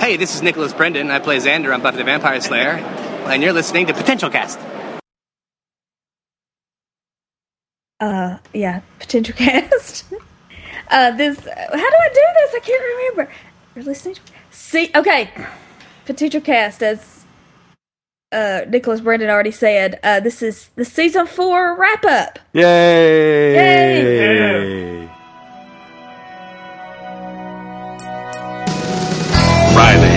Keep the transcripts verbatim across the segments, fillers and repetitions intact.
Hey, this is Nicholas Brendan. I play Xander on Buffy the Vampire Slayer, and you're listening to Potential Cast. Uh, yeah, Potential Cast. uh, this, how do I do this? I can't remember. You're listening to, see, okay, Potential Cast, as uh, Nicholas Brendan already said, uh, this is the season four wrap-up. Yay! Yay! Riley.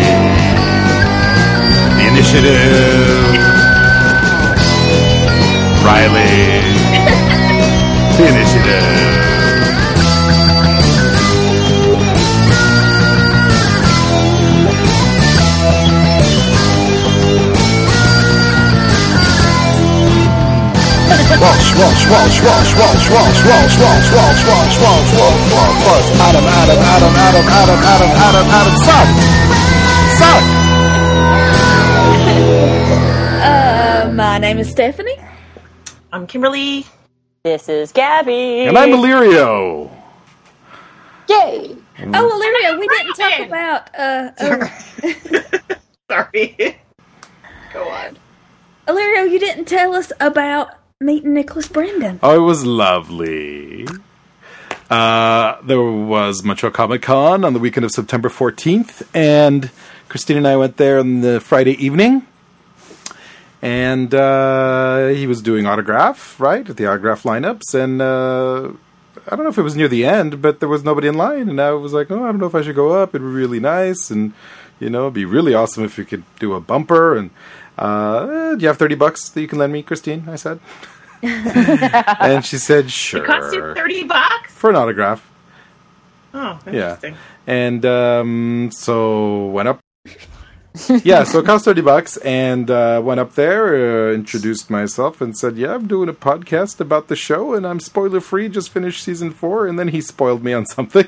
The initiative. Riley. The initiative. Walsh, Walsh, Walsh, Walsh, Walsh, Walsh, Walsh, Walsh, Walsh, Walsh, Walsh, Walsh, Walsh, Walsh, Adam, Adam, Adam, Adam, Adam, Adam, Adam, Adam, Suck! Suck! Uh, my name is Stephanie. I'm Kimberly. This is Gabby. And I'm Illyrio. Yay! Oh, Illyrio, we didn't talk about, uh, uh Sorry. Go on. Illyrio, you didn't tell us about meeting Nicholas Brendan. Oh, it was lovely. Uh, there was Montreal Comic Con on the weekend of September fourteenth, and Christine and I went there on the Friday evening. And uh, he was doing autograph, right, at the autograph lineups. And uh, I don't know if it was near the end, but there was nobody in line. And I was like, oh, I don't know if I should go up. It'd be really nice. And, you know, it'd be really awesome if you could do a bumper. And uh, eh, do you have thirty bucks that you can lend me, Christine? I said. And she said, sure. It cost you thirty bucks? For an autograph. Oh, interesting. Yeah. And um, so went up. Yeah, so it cost thirty bucks, and uh, went up there, uh, introduced myself, and said, yeah, I'm doing a podcast about the show, and I'm spoiler-free, just finished season four, and then he spoiled me on something.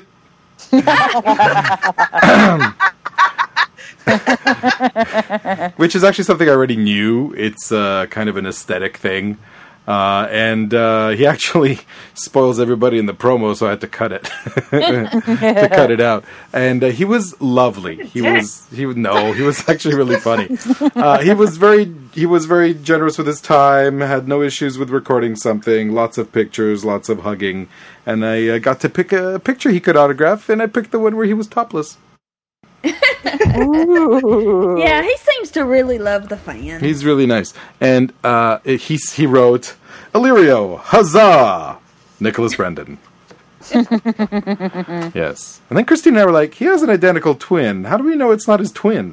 Which is actually something I already knew. It's uh, kind of an aesthetic thing. Uh, and uh, he actually spoils everybody in the promo, so I had to cut it to cut it out. And uh, he was lovely. He was he was no, he was actually really funny. Uh, he was very he was very generous with his time. Had no issues with recording something. Lots of pictures, lots of hugging, and I uh, got to pick a picture he could autograph, and I picked the one where he was topless. Yeah, he seems to really love the fans. He's really nice. And uh, he, he wrote, Illyrio, huzzah, Nicholas Brendan. Yes. And then Christine and I were like, he has an identical twin. How do we know it's not his twin?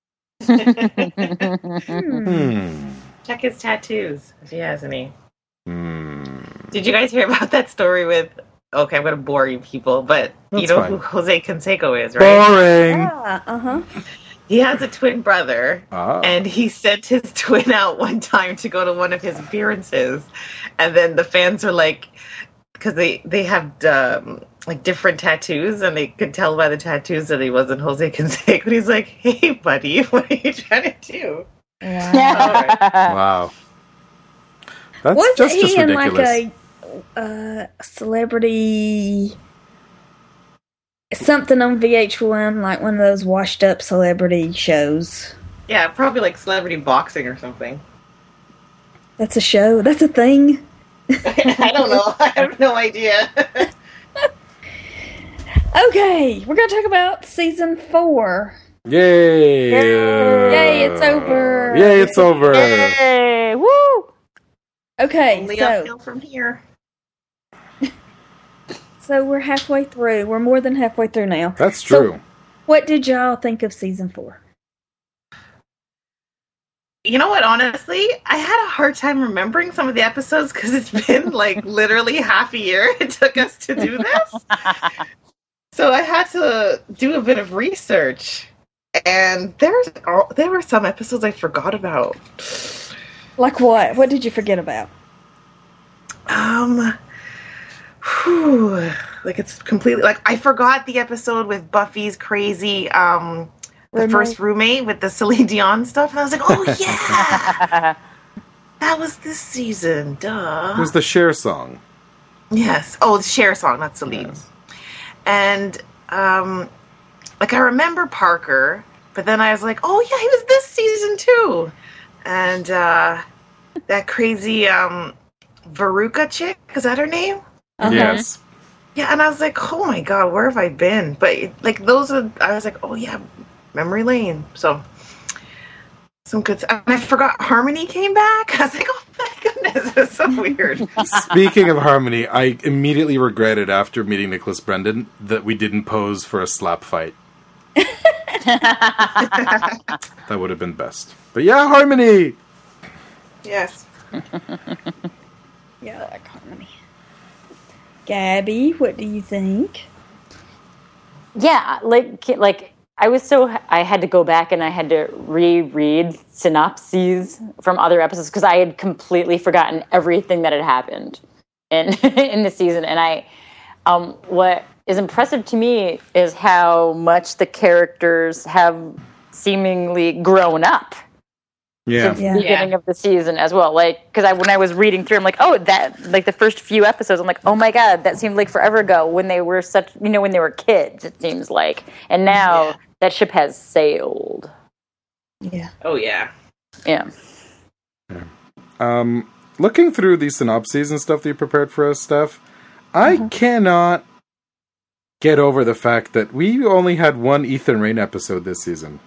hmm. Check his tattoos, if he has any. Hmm. Did you guys hear about that story with... Okay, I'm going to bore you people, but That's you know fine. who Jose Canseco is, right? Boring. Yeah, uh-huh. He has a twin brother, Ah. and he sent his twin out one time to go to one of his appearances, and then the fans are like, because they, they have um, like different tattoos, and they could tell by the tattoos that he wasn't Jose Canseco. And he's like, hey, buddy, what are you trying to do? Wow. Wow. That's Wasn't just, he just in ridiculous. like a uh, celebrity... something on V H one, like one of those washed-up celebrity shows? Yeah, probably like celebrity boxing or something. That's a show? That's a thing? I don't know. I have no idea. Okay, we're going to talk about season four. Yay! Yay, it's over. Yay, it's over. Yay! Woo! Okay, Only so, uphill from here. so we're halfway through. We're more than halfway through now. That's So, true. what did y'all think of season four? You know what, honestly, I had a hard time remembering some of the episodes because it's been like literally half a year it took us to do this. So I had to do a bit of research. And there's there were some episodes I forgot about. Like what? What did you forget about? Um, whew, like it's completely like I forgot the episode with Buffy's crazy um the Roommate. first roommate with the Celine Dion stuff, and I was like, oh yeah, that was this season. Duh. It was the Cher song. Yes. Oh, the Cher song, not Celine. Yes. And um, like I remember Parker, But then I was like, oh yeah, he was this season too. And uh, that crazy um, Veruca chick, is that her name? Uh-huh. Yes. Yeah, and I was like, oh my god, where have I been? But like those are, I was like, oh yeah, memory lane. So some good. And I forgot Harmony came back. I was like, oh my goodness, it's so weird. Speaking of Harmony, I immediately regretted after meeting Nicholas Brendan that we didn't pose for a slap fight. That would have been best. But yeah, Harmony! Yes. Yeah, I like Harmony. Gabby, what do you think? Yeah, like like I was so I had to go back and I had to reread synopses from other episodes because I had completely forgotten everything that had happened in in the season. And I, um, what is impressive to me is how much the characters have seemingly grown up. Yeah. Since Yeah. the beginning of the season as well. Like, because I when I was reading through, I'm like, oh, that like the first few episodes, I'm like, oh my god, that seemed like forever ago when they were such, you know, when they were kids. It seems like, and now Yeah. that ship has sailed. Yeah. Oh yeah. Yeah. Um, looking through these synopses and stuff that you prepared for us, Steph, I Mhm. cannot get over the fact that we only had one Ethan Rain episode this season.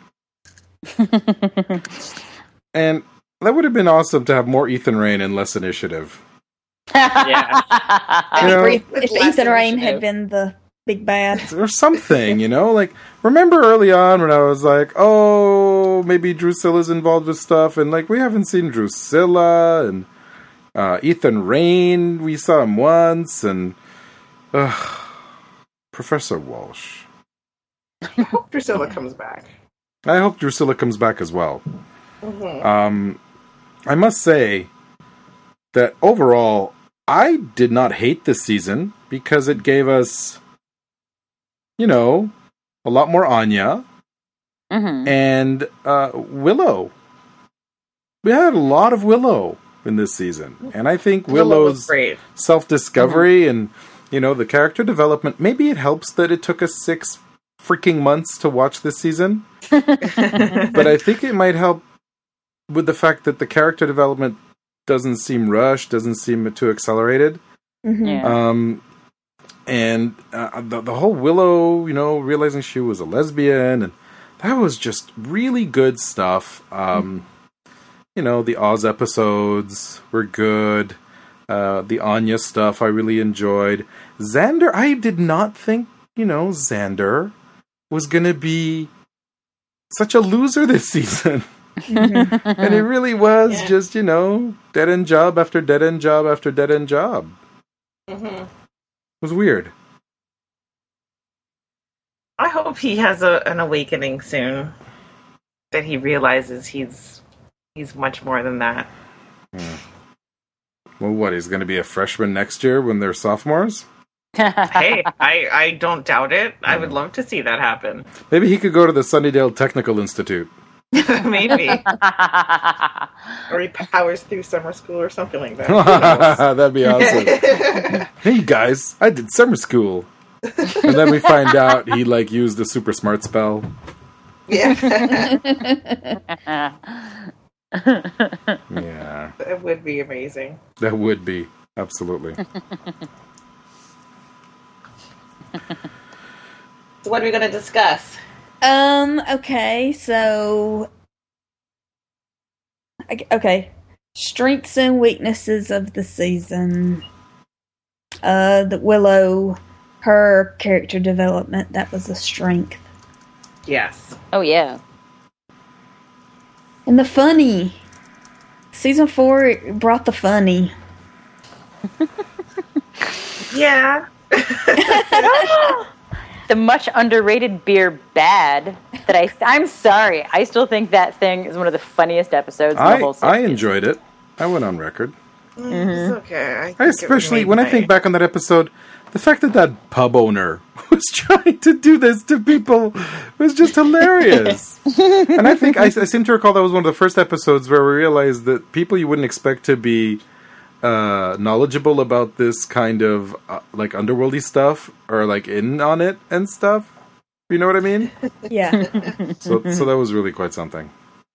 And that would have been awesome to have more Ethan Rain and less initiative. Yeah. You know, If, With if less Ethan Rain had initiative. been the big bad. or something, you know? Like, remember early on when I was like, oh, maybe Drusilla's involved with stuff, and like, we haven't seen Drusilla, and uh, Ethan Rain, we saw him once, and uh, Professor Walsh. I hope Drusilla comes back. I hope Drusilla comes back as well. Mm-hmm. Um, I must say that overall, I did not hate this season because it gave us, you know, a lot more Anya Mhm. and uh, Willow. We had a lot of Willow in this season, and I think Willow was Willow's great. self-discovery and, you know, the character development. Maybe it helps that it took us six freaking months to watch this season, but I think it might help with the fact that the character development doesn't seem rushed, doesn't seem too accelerated. Mm-hmm. Yeah. Um, and uh, the, the whole Willow, you know, realizing she was a lesbian, and that was just really good stuff. Um, you know, the Oz episodes were good. Uh, the Anya stuff I really enjoyed. Xander, I did not think, you know, Xander was going to be such a loser this season. Mm-hmm. And it really was Yeah. just, you know, dead-end job after dead-end job after dead-end job. Mm-hmm. It was weird. I hope he has a, an awakening soon. That he realizes he's he's much more than that. Well, what, he's going to be a freshman next year when they're sophomores? Hey, I, I don't doubt it. I would love to see that happen. Maybe he could go to the Sunnydale Technical Institute. Maybe. Or he powers through summer school or something like that. Who knows? That'd be awesome. Hey guys, I did summer school. And then we find out he like used a super smart spell. Yeah. Yeah, That would be amazing. that would be. Absolutely. So what are we going to discuss? Um, okay, so... I- Okay. Strengths and weaknesses of the season. Uh, the Willow, her character development, that was a strength. Yes. Oh yeah. And the funny. Season four it brought the funny. Yeah. The much underrated beer Bad that I I'm sorry, I still think that thing is one of the funniest episodes in the I, whole I series. enjoyed it. I went on record. It's okay. I, I think it especially, made when I my- think back on that episode, the fact that that pub owner was trying to do this to people was just hilarious. And I think, I, I seem to recall that was one of the first episodes where we realized that people you wouldn't expect to be uh, knowledgeable about this kind of, uh, like, underworldy stuff, or, like, in on it and stuff. You know what I mean? Yeah. So, so that was really quite something.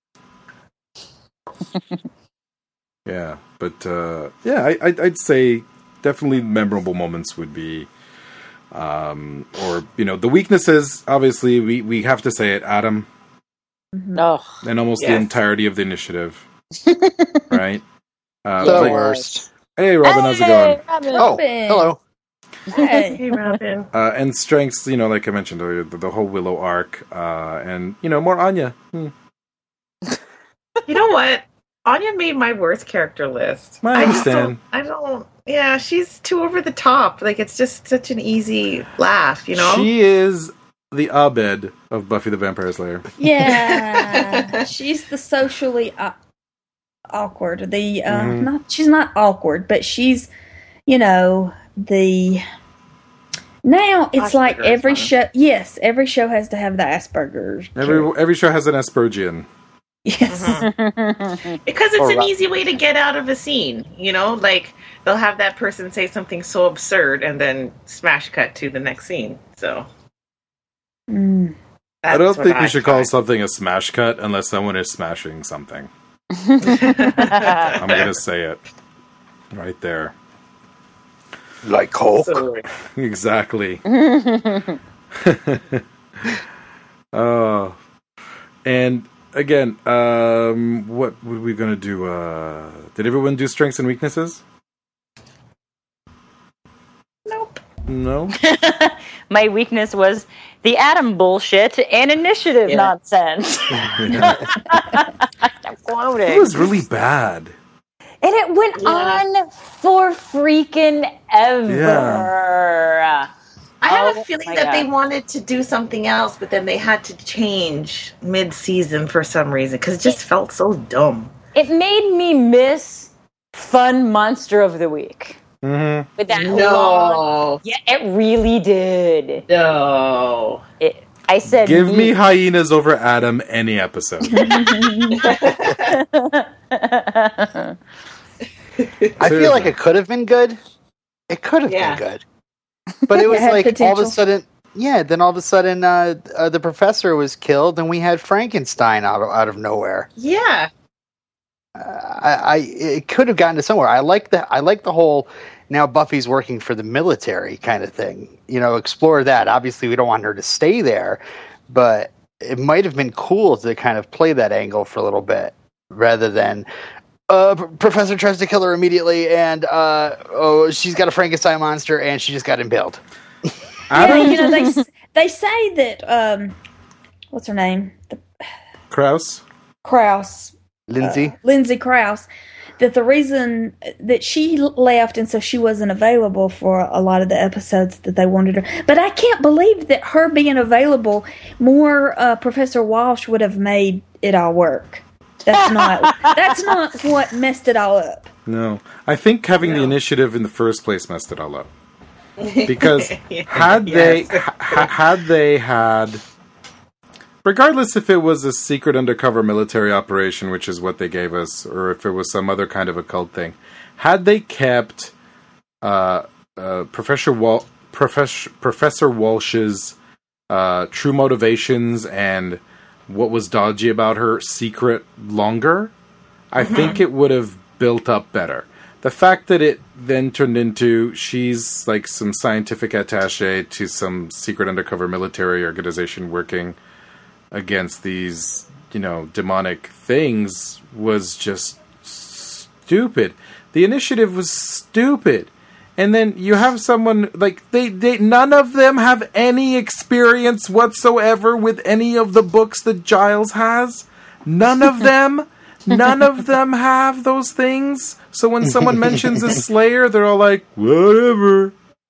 Yeah, but uh, yeah, I, I'd, I'd say definitely memorable moments would be, um, or you know, the weaknesses. Obviously, we, we have to say it. Adam, Oh, and almost Yes. the entirety of the initiative, right? Uh, The like- worst. hey, Robin, how's it going? Robin. Oh, Robin. hello. Hey. Hey, Robin. Uh, and strengths, you know, like I mentioned earlier, the, the whole Willow arc, uh, and you know, more Anya. Hmm. You know what? Anya made my worst character list. I just understand. don't- I don't. Yeah, she's too over the top. Like it's just such an easy laugh, you know. She is the Abed of Buffy the Vampire Slayer. Yeah. She's the socially uh, awkward. The uh, Mhm. not she's not awkward, but she's, you know, the now it's like Asperger's, every huh? show. Yes, every show has to have the Asperger's. Every every show has an Aspergian. Yes. Because it's Or an Rob- easy way to get out of a scene, you know. Like they'll have that person say something so absurd, and then smash cut to the next scene. So Mm. I don't that's think what we should call find. something a smash cut unless someone is smashing something. Uh, I'm gonna say it right there. Like Coke. So, Exactly. Oh, and again, um, what were we gonna do? Uh, did everyone do strengths and weaknesses? nope. No. My weakness was the Adam bullshit and initiative Yeah. nonsense. Yeah. I'm quoting. It was really bad. And it went Yeah. on for freaking ever. I have Oh, a feeling my that they God. wanted to do something else, but then they had to change mid-season for some reason because it just felt so dumb. It made me miss Fun Monster of the Week. Mm-hmm. With that long, No, yeah, it really did. no. It, I said, Give me hyenas over Adam any episode. I feel like it could have been good. It could have Yeah. been good. But it was had like all of potential. a sudden, yeah, then all of a sudden uh, uh, the professor was killed and we had Frankenstein out of, out of nowhere. Yeah, Uh, I, I it could have gotten to somewhere. I like the I like the whole now Buffy's working for the military kind of thing. You know, explore that. Obviously, we don't want her to stay there, but it might have been cool to kind of play that angle for a little bit rather than uh, P- Professor tries to kill her immediately, and uh, oh, she's got a Frankenstein monster, and she just got impaled. Yeah, Adam you know they s- they say that um, what's her name? The Krause. Krause, Lindsay, uh, Lindsay Krause. That the reason that she left and so she wasn't available for a lot of the episodes that they wanted her. But I can't believe that her being available, more uh, Professor Walsh would have made it all work. That's not. That's not what messed it all up. No, I think having the No. initiative in the first place messed it all up. Because Yeah, had they yes. ha- had they had, regardless if it was a secret undercover military operation, which is what they gave us, or if it was some other kind of occult thing, had they kept uh, uh, Professor Wal- Professor Professor Walsh's uh, true motivations and what was dodgy about her secret longer, I think it would have built up better. The fact that it then turned into she's like some scientific attaché to some secret undercover military organization working against these, you know, demonic things was just stupid. The initiative was stupid. And then you have someone like they, they none of them have any experience whatsoever with any of the books that Giles has. None of them. None of them have those things. So when someone mentions a Slayer, they're all like, whatever.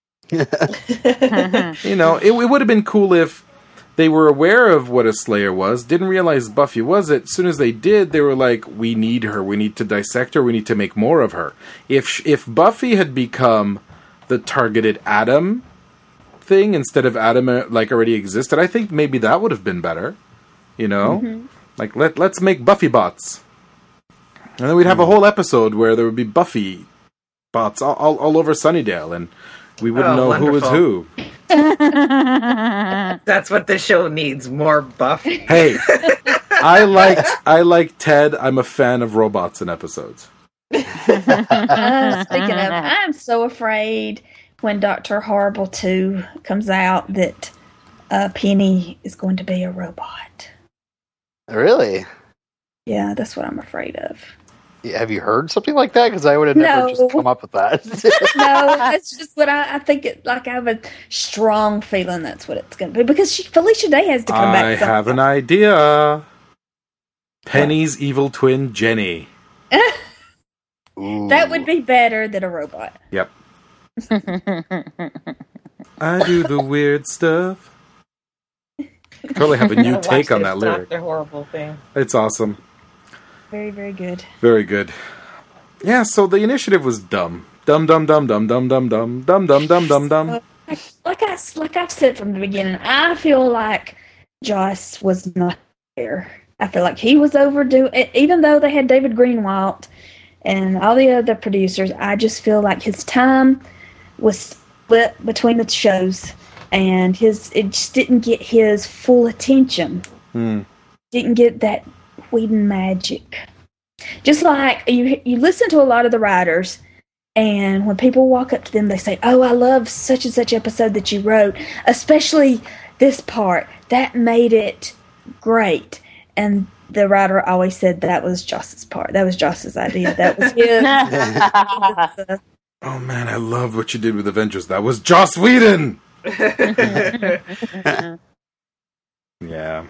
You know, it, it would have been cool if they were aware of what a Slayer was, didn't realize Buffy was it. As soon as they did, they were like, we need her. We need to dissect her. We need to make more of her. If sh- if Buffy had become the targeted Adam thing instead of Adam uh, like already existed, I think maybe that would have been better. You know? Mm-hmm. Like, let, let's make Buffy bots. And then we'd have a whole episode where there would be Buffy bots all, all, all over Sunnydale. And we wouldn't Oh, know who was wonderful. who. That's what the show needs, more Buffy. Hey, I liked I liked Ted. I'm a fan of robots in episodes. Uh, speaking of, I'm so afraid when Doctor Horrible two comes out that uh, Penny is going to be a robot. Really? Yeah, that's what I'm afraid of. Yeah, have you heard something like that? Because I would have never No. just come up with that. No, that's just what I, I think. It like I have a strong feeling that's what it's going to be because she, Felicia Day has to come back. I somehow. have an idea. Penny's evil twin, Jenny. Ooh. That would be better than a robot. Yep. I do the weird stuff. Totally have a new Gotta take watch on this that lyric. Doctor Horrible thing. It's awesome. Very, very good. Very good. Yeah, so the initiative was dumb. Dumb, dumb, dumb, dumb, dumb, dumb, dumb, dumb, dumb, dumb, dumb, dumb. Like, like I like I've said from the beginning, I feel like Joss was not there. I feel like he was overdue. Even though they had David Greenwald and all the other producers, I just feel like his time was split between the shows, and his it just didn't get his full attention. Hmm. Didn't get that Whedon magic. Just like you, you listen to a lot of the writers, and when people walk up to them, they say, "Oh, I love such and such episode that you wrote, especially this part. That made it great." And the writer always said that was Joss's part. That was Joss's idea. That was his. It was, uh, Oh man, I love what you did with Avengers. That was Joss Whedon! Yeah.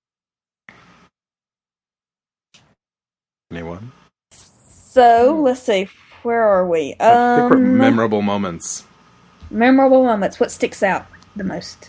Anyone? so let's see. Where are we? I think we're Um, memorable moments. memorable moments. What sticks out the most?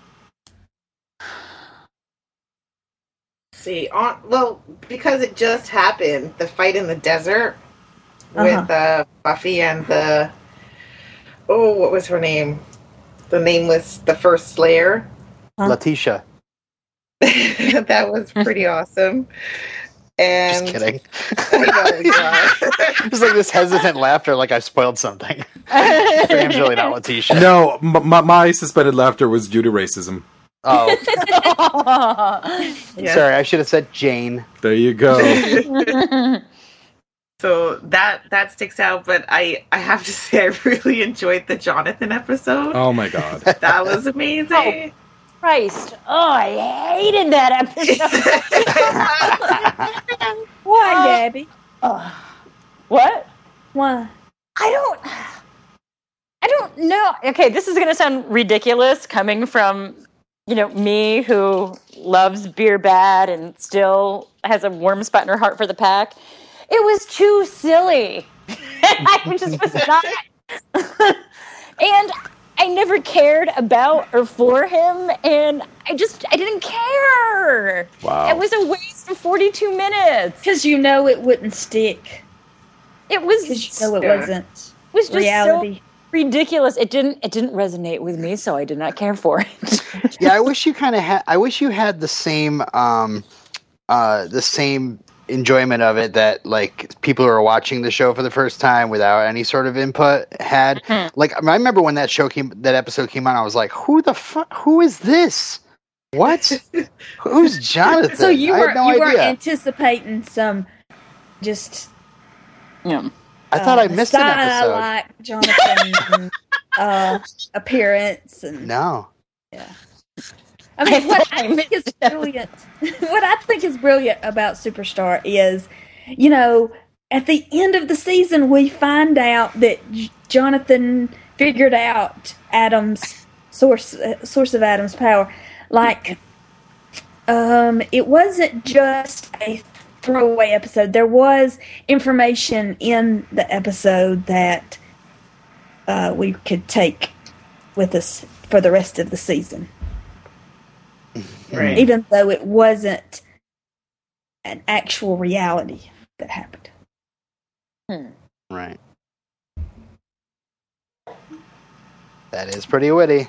See, on well, because it just happened, the fight in the desert with uh, Buffy and the oh, what was her name? The nameless, the first Slayer. Huh? Letitia. That was pretty awesome. And Just kidding. I know, you are. Just like this hesitant laughter, like I spoiled something. Her name's really not Letitia. No, m- my, my suspended laughter was due to racism. Oh, Yes. sorry. I should have said Jane. There you go. So that that sticks out, but I I have to say I really enjoyed the Jonathan episode. Oh my god. That was amazing. Christ. Oh, I hated that episode. Why, Gabby? Oh. What? Why? I don't. I don't know. Okay, this is going to sound ridiculous coming from, you know, me who loves beer bad and still has a warm spot in her heart for the pack. It was too silly. I just was not. And I never cared about or for him, and I just, I didn't care. Wow. It was a waste of forty-two minutes. Because you know it wouldn't stick. It was, Because you know it Yeah. wasn't it was just reality. so ridiculous. It didn't, it didn't resonate with me, so I did not care for it. Yeah, I wish you kind of had. I wish you had the same, um, uh, the same enjoyment of it that like people who are watching the show for the first time without any sort of input had. Mhm. Like I remember when that show came, that episode came on, I was like, "Who the fuck? Who is this? What? Who's Jonathan?" So you I were had no you were idea. anticipating some just Yeah. I thought uh, I missed an episode. like Jonathan uh, appearance and No. I mean, what I I think is brilliant, what I think is brilliant about Superstar is, you know, at the end of the season, we find out that J- Jonathan figured out Adam's source, uh, source of Adam's power. Like, um, it wasn't just a throwaway episode. There was information in the episode that uh, we could take with us for the rest of the season. Right. Even though it wasn't an actual reality that happened. Right. That is pretty witty.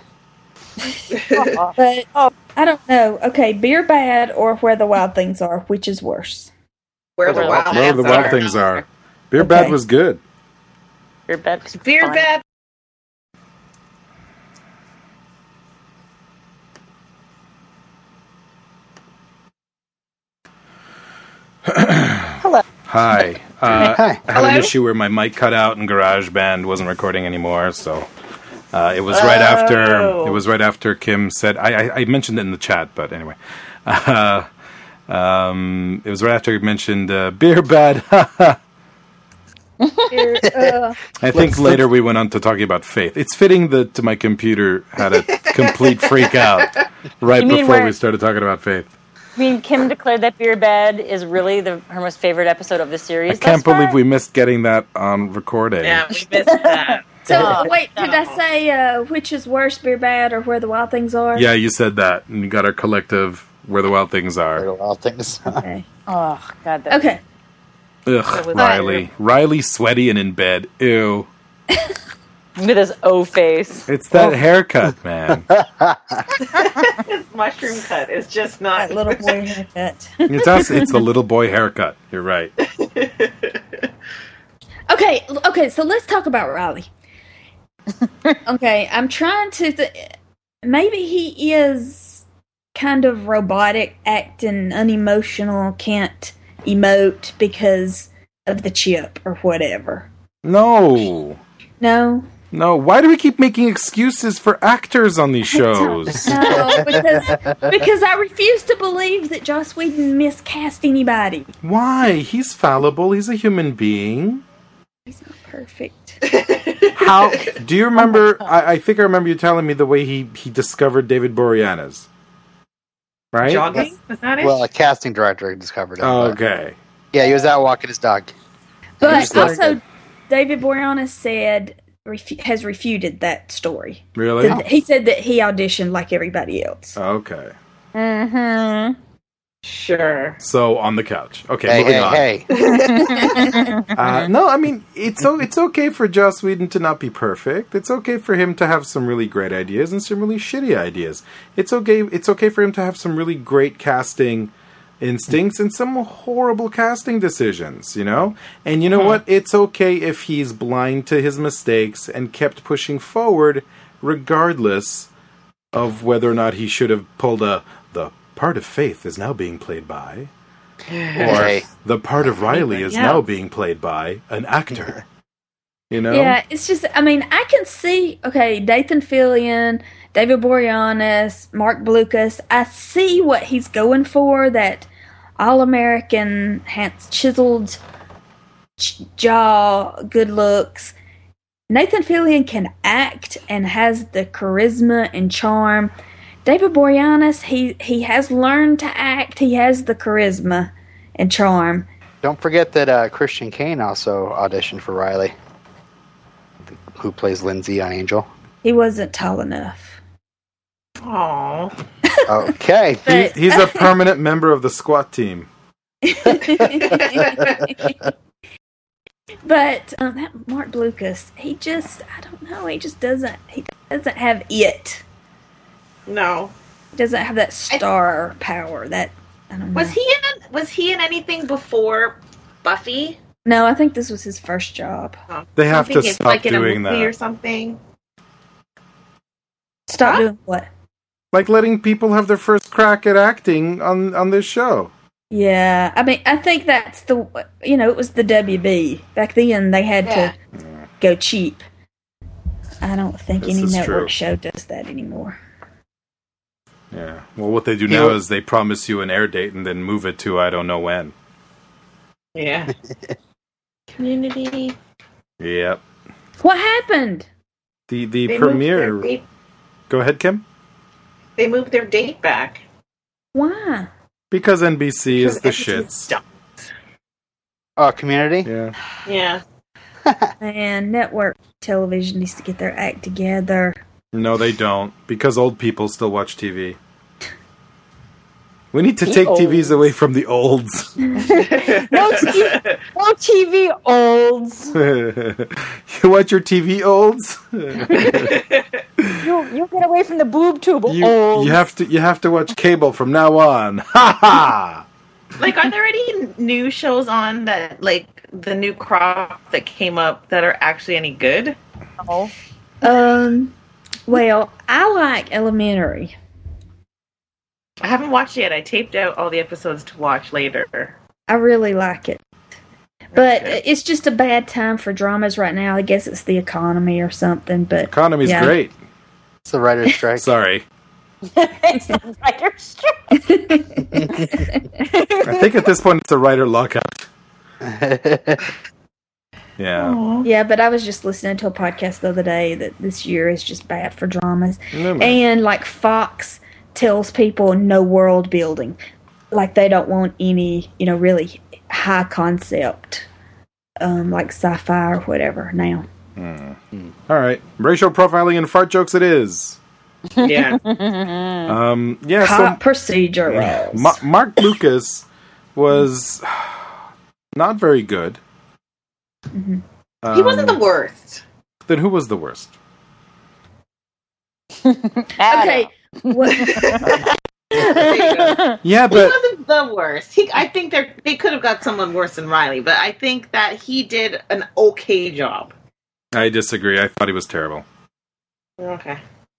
But I don't know. Okay, Beer Bad or Where the Wild Things Are, which is worse? Where the Where wild Where the things wild are. things are. Beer Okay. Bad was good. Your bed's Beer fine. bad. Hello. Hi. Uh, Hi. I had Hello? an issue where my mic cut out and GarageBand wasn't recording anymore, so uh, it was right after Oh. it was right after Kim said. I, I, I mentioned it in the chat, but anyway, uh, um, it was right after he mentioned uh, beer bad. Here, uh, I think later we went on to talking about faith. It's fitting that my computer had a complete freak out right You mean before where- we started talking about faith. I mean, Kim declared that Beer Bed is really the her most favorite episode of the series. I can't thus believe far. we missed getting that on recording. Yeah, we missed that. so Oh, wait, did I say uh, which is worse, Beer Bad or Where the Wild Things Are? Yeah, you said that, and you got our collective Where the Wild Things Are. There are a lot of things. Okay. Oh God. That, Okay. Ugh, was Riley. Riley sweaty and in bed. Ew. With his O face. It's that haircut, man. His mushroom cut is just not. That little boy haircut. It's us. It's the little boy haircut. You're right. Okay, l- okay, so let's talk about Riley. Okay, I'm trying to. Th- maybe he is kind of robotic, acting unemotional, can't emote because of the chip or whatever. No. No? No. Why do we keep making excuses for actors on these shows? No, because, because I refuse to believe that Joss Whedon miscast anybody. Why? He's fallible. He's a human being. He's not perfect. How do you remember? I, I think I remember you telling me the way he, he discovered David Boreanaz. Right? Jogging? Is that it? Well, a casting director discovered it. Oh, but- okay. Yeah, he was out walking his dog. But He's still also, good. David Boreanaz said refu- has refuted that story. Really? Said that- He said that he auditioned like everybody else. Okay. Mm-hmm. Sure. So on the couch. Okay, Hey, moving hey, on. hey. Uh, no, I mean it's o- it's okay for Joss Whedon to not be perfect. It's okay for him to have some really great ideas and some really shitty ideas. It's okay. It's okay for him to have some really great casting instincts and some horrible casting decisions. You know, and you know what? It's okay if he's blind to his mistakes and kept pushing forward, regardless of whether or not he should have pulled a the part of Faith is now being played by. Or Hey. the part of Riley is Yeah. now being played by an actor. You know? Yeah, it's just, I mean, I can see, okay, Nathan Fillion, David Boreanaz, Mark Blucas, I see what he's going for, that all-American, hands chiseled ch- jaw, good looks. Nathan Fillion can act and has the charisma and charm. David Boreanaz, he, he has learned to act, he has the charisma and charm. Don't forget that uh, Christian Kane also auditioned for Riley, who plays Lindsay on Angel. He wasn't tall enough. Aww. Okay. He, But- he's a permanent member of the squat team. But um, that Mark Blucas, he just, I don't know, he just doesn't, he doesn't have it. No. He doesn't have that star power. That I don't know. Was he in? Was he in anything before Buffy? No, I think this was his first job. Oh, They I'm have to thinking it's stop like in a doing movie that. or something. Stop Huh? doing what? Like letting people have their first crack at acting on, on this show. Yeah, I mean, I think that's the, you know, it was the W B back then. They had Yeah. to go cheap. I don't think This any is network true. show does that anymore. Yeah. Well, what they do You now know- is they promise you an air date and then move it to I don't know when. Yeah. Community. Yep. What happened? The the They moved their premiere. date- Go ahead, Kim. They moved their date back. Why? Because N B C is the Because N B C shits. dumb. Oh, Community? Yeah. Yeah. And network television needs to get their act together. No, they don't. Because old people still watch T V. We need to The take T Vs olds. away from the olds. No T V, no T V olds. You want your T V olds? You you get away from the boob tube You, olds. you have to you have to watch cable from now on. Ha ha! Like, are there any new shows on that, like, the new crop that came up that are actually any good? No. Um, well, I like Elementary. I haven't watched it yet. I taped out all the episodes to watch later. I really like it. But Okay. it's just a bad time for dramas right now. I guess it's the economy or something. But Economy's yeah. great. It's the writer's strike. Sorry. It's the writer's strike. I think at this point it's a writer lockout. Yeah. Yeah, but I was just listening to a podcast the other day that this year is just bad for dramas. No, no. And like Fox tells people no world building. Like they don't want any, you know, really high concept, um, like sci-fi or whatever now. All right. Racial profiling and fart jokes it is. Yeah. Um, yeah, Hot so procedurals. Ma- Mark Lucas was not very good. Mhm. Um, He wasn't the worst. Then who was the worst? Okay. What, There you go. Yeah, He but wasn't the worst. He, I think they they could have got someone worse than Riley, but I think that he did an okay job. I disagree. I thought he was terrible. Okay.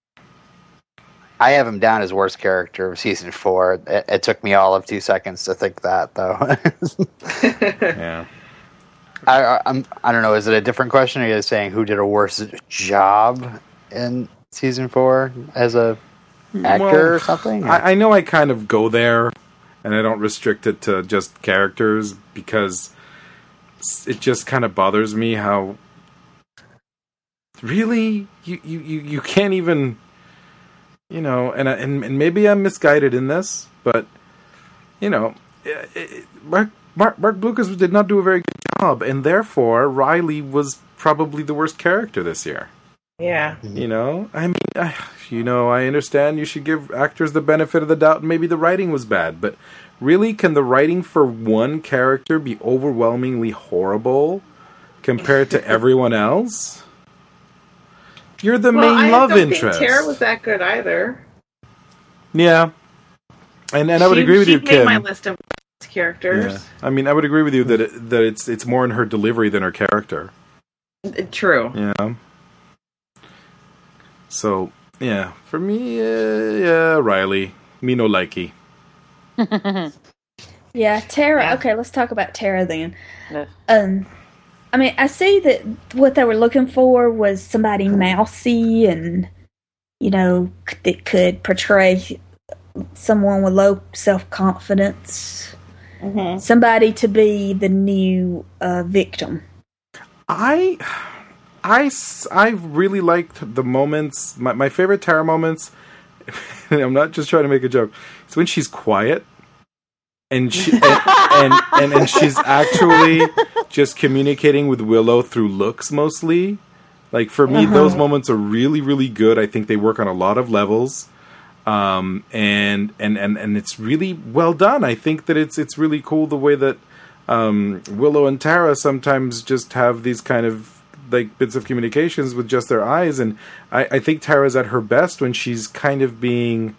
I have him down as worst character of season four. It, it took me all of two seconds to think that, though. Yeah. I, I, I'm, I don't know. Is it a different question? Or are you guys saying who did a worse job in season four as a actor Well, or something? I, I know I kind of go there, and I don't restrict it to just characters because it just kind of bothers me how really you you, you, you can't even, you know, and, I, and and maybe I'm misguided in this, but you know, it, it, Mark, Mark Mark Lucas did not do a very good job, and therefore Riley was probably the worst character this year. Yeah. You know, I mean, I, you know, I understand you should give actors the benefit of the doubt, and maybe the writing was bad, but really, can the writing for one character be overwhelmingly horrible compared to everyone else? You're the Well, main I love don't interest. think Tara was that good either. Yeah, and and I would She- agree with she you, made Kim. my list of characters. Yeah. I mean, I would agree with you that it, that it's it's more in her delivery than her character. True. Yeah. So yeah, for me, uh, yeah, Riley, me no likey. yeah, Tara. Yeah. Okay, let's talk about Tara then. Yeah. Um, I mean, I see that what they were looking for was somebody mousy and, you know, c- that could portray someone with low self-confidence. Mm-hmm. Somebody to be the new uh, victim. I, I, s- I really liked the moments. My, my favorite Tara moments. I'm not just trying to make a joke. It's when she's quiet, and she and, and, and and she's actually just communicating with Willow through looks mostly. Like for me, those moments are really really good. I think they work on a lot of levels. Um, and, and, and, and it's really well done. I think that it's it's really cool the way that um, Willow and Tara sometimes just have these kind of like bits of communications with just their eyes, and I, I think Tara's at her best when she's kind of being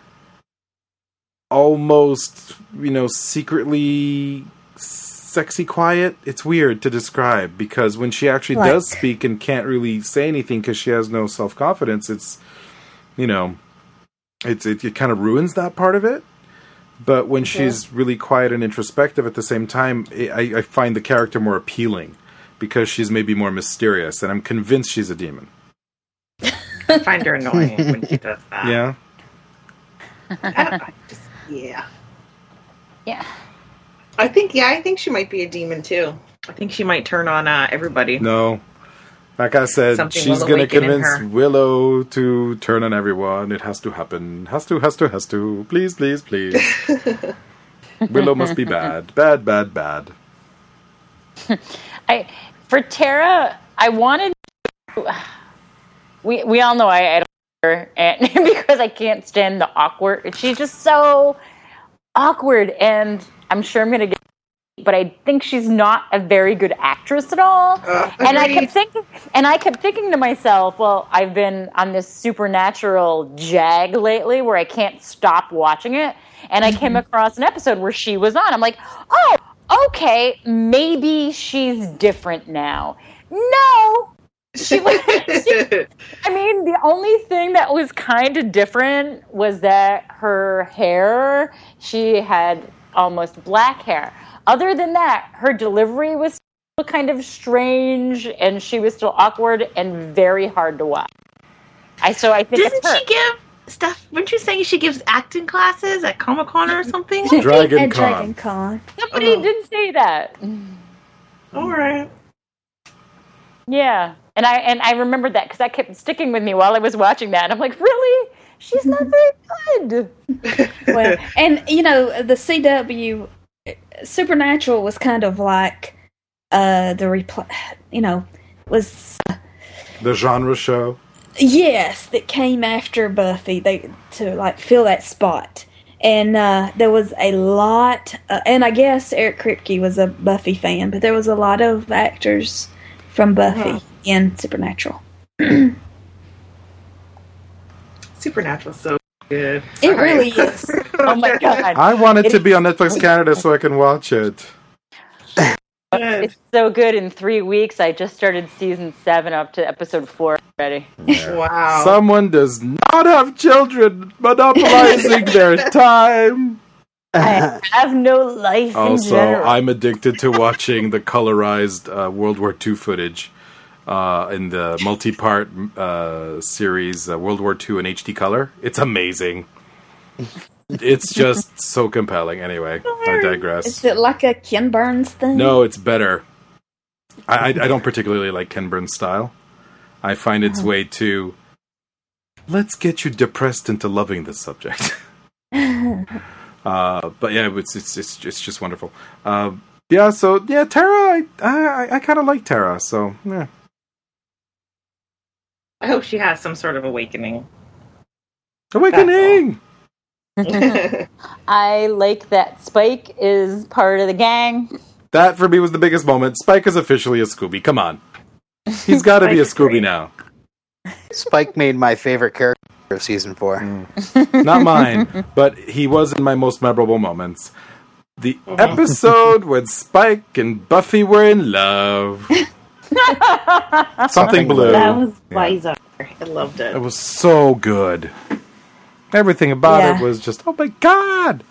almost, you know, secretly sexy quiet. It's weird to describe because when she actually Like- does speak and can't really say anything because she has no self-confidence, it's, you know, It's it, it kind of ruins that part of it, but when she's really quiet and introspective at the same time, I, I find the character more appealing because she's maybe more mysterious, and I'm convinced she's a demon. I find her annoying when she does that. Yeah, I don't, I just, yeah. Yeah. I think, yeah, I think she might be a demon too. I think she might turn on uh, everybody. no. Like I said, Something she's will going to awaken in convince her. Willow to turn on everyone. It has to happen. Has to, has to, has to. Please, please, please. Willow must be bad. Bad, bad, bad. I for Tara, I wanted. We we all know I, I don't like her, and because I can't stand the awkward. She's just so awkward, and I'm sure I'm gonna get. But I think she's not a very good actress at all. Uh, and I agreed. kept thinking, and I kept thinking to myself, well, I've been on this supernatural jag lately where I can't stop watching it. And I came across an episode where she was on. I'm like, oh, okay, maybe she's different now. No, she was. she- I mean, the only thing that was kind of different was that her hair, she had almost black hair. Other than that, her delivery was still kind of strange, and she was still awkward and very hard to watch. I so I think Didn't it's her. she give stuff? Weren't you saying she gives acting classes at Comic Con or something? Dragon At Con. Dragon Con. Somebody Oh. did say that. All right. Yeah, and I and I remembered that because that kept sticking with me while I was watching that. And I'm like, really? She's not very good. Well, and you know, the C W Supernatural was kind of like uh the reply. You know, was uh, The genre show. yes that came after Buffy. They to like fill that spot. And uh, there was a lot, uh, and I guess Eric Kripke was a Buffy fan, but there was a lot of actors from Buffy Uh-huh. in Supernatural. Supernatural's so good. It Sorry. really is. Oh my god, I want it It to is- be on Netflix Canada so I can watch it. Good. it's so good. In three weeks, I just started season seven up to episode four already. Wow. Someone does not have children monopolizing their time. I have no life in Also, general. I'm addicted to watching the colorized uh, World War Two footage uh, in the multi-part uh, series uh, World War Two in H D color. It's amazing. It's just so compelling. Anyway, I digress. Is it like a Ken Burns thing? No, it's better. I, I, I don't particularly like Ken Burns' style. I find its way too. Let's get you depressed into loving this subject. uh, but yeah, it's it's it's, it's just wonderful. Uh, yeah, so yeah, Tara, I I, I kind of like Tara. So yeah, I hope she has some sort of awakening. awakening. I like that Spike is part of the gang. That for me was the biggest moment. Spike is officially a Scooby. Come on, he's got to be a Spike's Scooby great. now. Spike made my favorite character of season four. Not mine, but he was in my most memorable moments. The episode when Spike and Buffy were in love. Something Something blue. Blue. That was Yeah. wiser. I loved it. It was so good. Everything about Yeah. it was just, oh my god!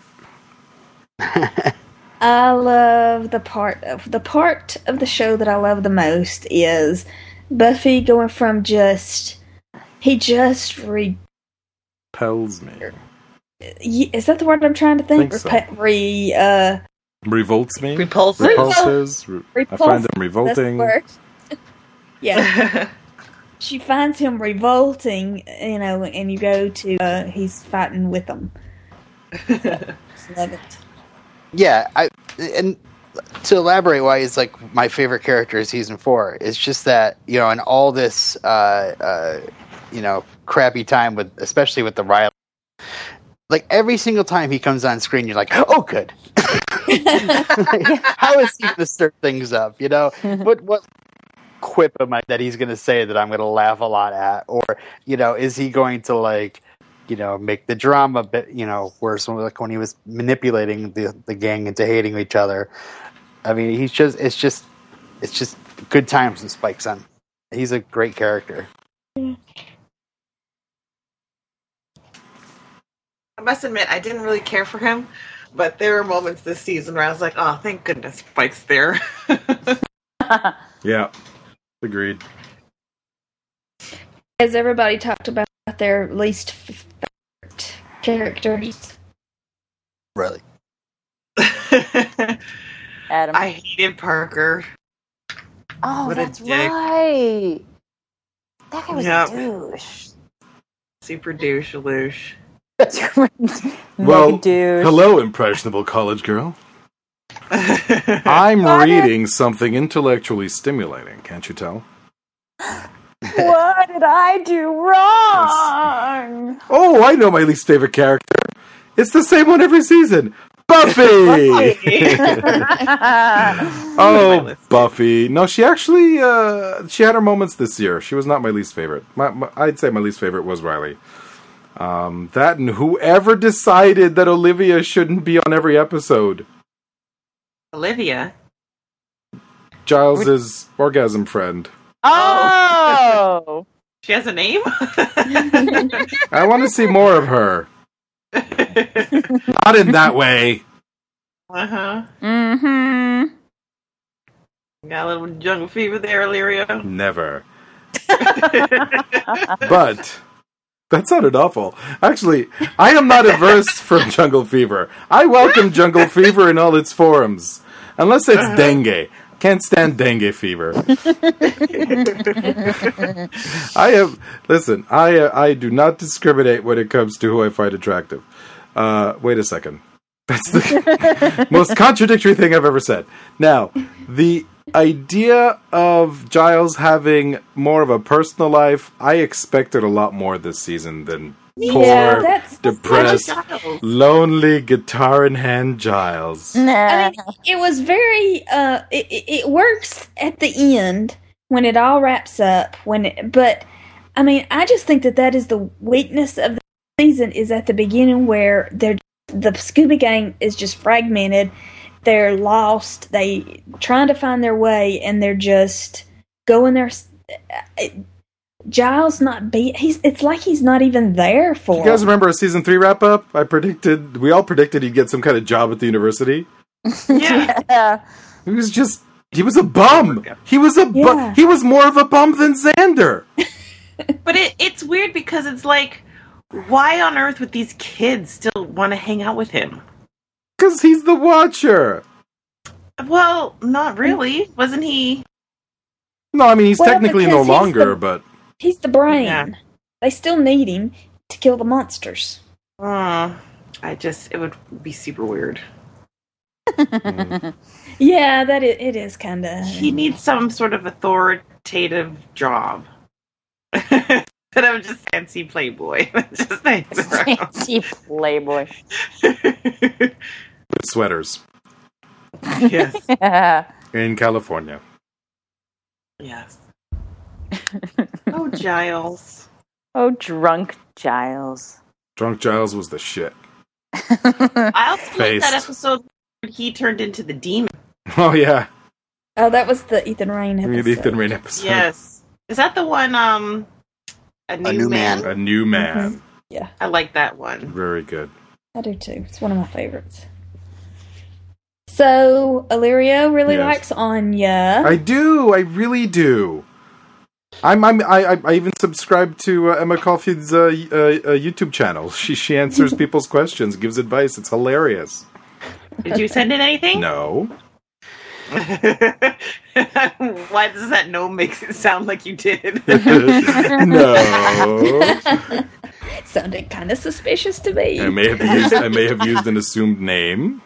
I love the part of the part of the show that I love the most is Buffy going from just he just re Repels me. y- is that the word I'm trying to think? Think so. Repe- re uh Revolts me. Repulsive. Repulses. Re- I repulsive. find them That's the revolting. word. Yeah. She finds him revolting, you know, and you go to uh, he's fighting with them. Just love it. Yeah, I and to elaborate why he's like my favorite character of season four, it's just that, you know, in all this uh uh you know, crappy time with especially with the Riley, like every single time he comes on screen you're like, oh good. Like, how is he gonna stir things up, you know? What what quip am I that he's gonna say that I'm gonna laugh a lot at? Or, you know, is he going to like, you know, make the drama bit, you know, worse when, like when he was manipulating the the gang into hating each other. I mean, he's just it's just it's just good times in Spike's on. He's a great character. I must admit, I didn't really care for him, but there were moments this season where I was like, oh, thank goodness Spike's there. Yeah. Agreed. Has everybody talked about their least favorite characters? Really. Adam. I hated Parker. oh, what a that's dick. right. That guy was Yep. a douche. Super douche-aloosh. Well, douche. hello, impressionable college girl. I'm Got it. reading something intellectually stimulating, can't you tell? What did I do wrong? Oh, I know my least favorite character. It's the same one every season. Buffy! Oh, Buffy. No, she actually, uh, she had her moments this year. She was not my least favorite. My, my, I'd say my least favorite was Riley. Um, that and whoever decided that Olivia shouldn't be on every episode. Olivia. Giles's orgasm friend. Oh! She has a name? I want to see more of her. Not in that way. Uh huh. Mm-hmm. Got a little jungle fever there, Illyrio. Never. But that sounded awful. Actually, I am not averse from jungle fever. I welcome jungle fever in all its forms. Unless it's uh-huh. dengue. Can't stand dengue fever. I have listen. I uh, I do not discriminate when it comes to who I find attractive. Uh, wait a second. That's the most contradictory thing I've ever said. Now, the idea of Giles having more of a personal life, I expected a lot more this season than yeah, poor, that's, depressed, that's lonely guitar in hand Giles. Nah. I mean, it was very. Uh, it, it works at the end when it all wraps up. When, it, but I mean, I just think that that is the weakness of the season. Is at the beginning where they're the Scooby Gang is just fragmented. They're lost. They trying to find their way, and they're just going there. Giles not be. He's. It's like he's not even there for. You guys remember a season three wrap up? I predicted. We all predicted he'd get some kind of job at the university. Yeah. yeah. He was just. He was a bum. He was a. Bu- yeah. He was more of a bum than Xander. But it, it's weird because it's like, why on earth would these kids still want to hang out with him? Because he's the Watcher. Well, not really. Wasn't he? No, I mean, he's well, technically no he's longer, the, but... He's the brain. Yeah. They still need him to kill the monsters. Uh, I just... It would be super weird. mm. Yeah, that it, it is kind of... He needs some sort of authoritative job. Instead of just fancy playboy. Just hangs around. Fancy playboy. With sweaters. Yes. Yeah. In California. Yes. Oh, Giles. Oh, drunk Giles. Drunk Giles was the shit. I also like Faced. that episode where he turned into the demon. Oh, yeah. Oh, that was the Ethan Rain episode. The Ethan Rain episode. Yes. Is that the one, um... A New, A New Man? Man. A New Man. Mm-hmm. Yeah. I like that one. Very good. I do too. It's one of my favorites. So, Illyrio really Yes. likes Anya. I do. I really do. I'm. I'm I. I even subscribe to uh, Emma Caulfield's uh, uh, uh, YouTube channel. She she answers people's questions, gives advice. It's hilarious. Did you send in anything? No. Why does that no make it sound like you did? No. Sounded kind of suspicious to me. I may have used. I may have used an assumed name.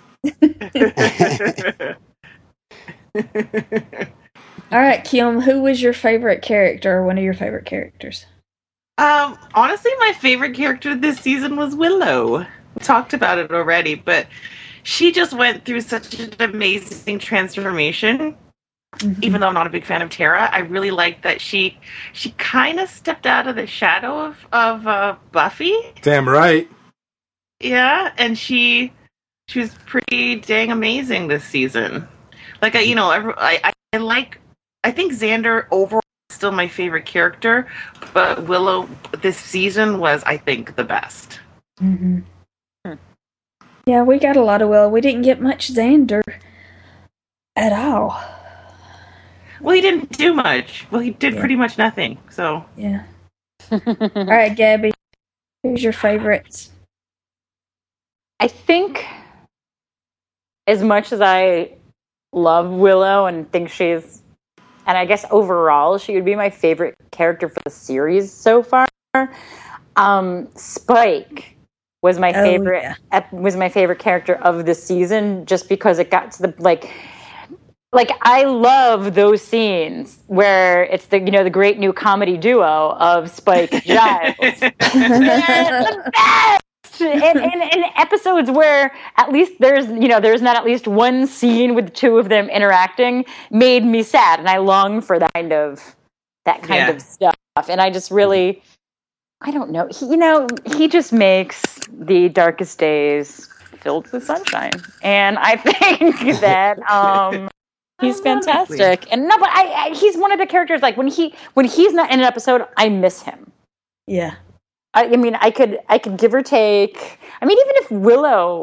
All right, Kim, who was your favorite character, or one of your favorite characters? Um, honestly, my favorite character this season was Willow. We talked about it already, but she just went through such an amazing transformation. Mm-hmm. Even though I'm not a big fan of Tara, I really like that she she kind of stepped out of the shadow of of uh, Buffy. Damn right. Yeah, and she she was pretty dang amazing this season. Like I, you know, every, I I like. I think Xander overall is still my favorite character, but Willow this season was, I think, the best. Mm-hmm. Hmm. Yeah, we got a lot of Willow. We didn't get much Xander at all. Well, he didn't do much. Well, he did yeah. pretty much nothing. So yeah. All right, Gabby, who's your favorites? I think, as much as I love Willow and think she's, and I guess overall she would be my favorite character for the series so far, um, Spike was my oh, favorite. Yeah. Ep- was my favorite character of the season, just because it got to the like. Like, I love those scenes where it's the, you know, the great new comedy duo of Spike and Giles. The best! And, and, and episodes where at least there's, you know, there's not at least one scene with the two of them interacting made me sad. And I long for that kind of, that kind yeah. of stuff. And I just really, I don't know. He, you know, he just makes the darkest days filled with sunshine. And I think that, um... he's fantastic, and no, but I, I he's one of the characters. Like when he when he's not in an episode, I miss him. Yeah, I, I mean, I could I could give or take. I mean, even if Willow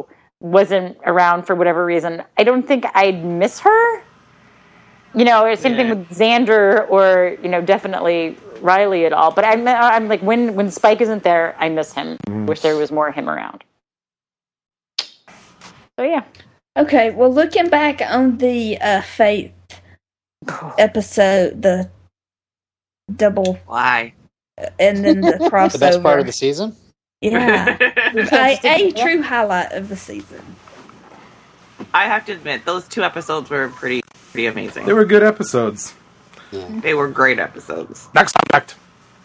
wasn't around for whatever reason, I don't think I'd miss her. You know, same Yeah. thing with Xander or, you know, definitely Riley at all. But I'm, I'm like, when, when Spike isn't there, I miss him. Mm. Wish there was more of him around. So, yeah. Okay, well, looking back on the uh, Faith episode, the double, Why? and then the crossover. The best part of the season? Yeah. a, a true highlight of the season. I have to admit, those two episodes were pretty pretty amazing. They were good episodes. Yeah. They were great episodes. Next subject.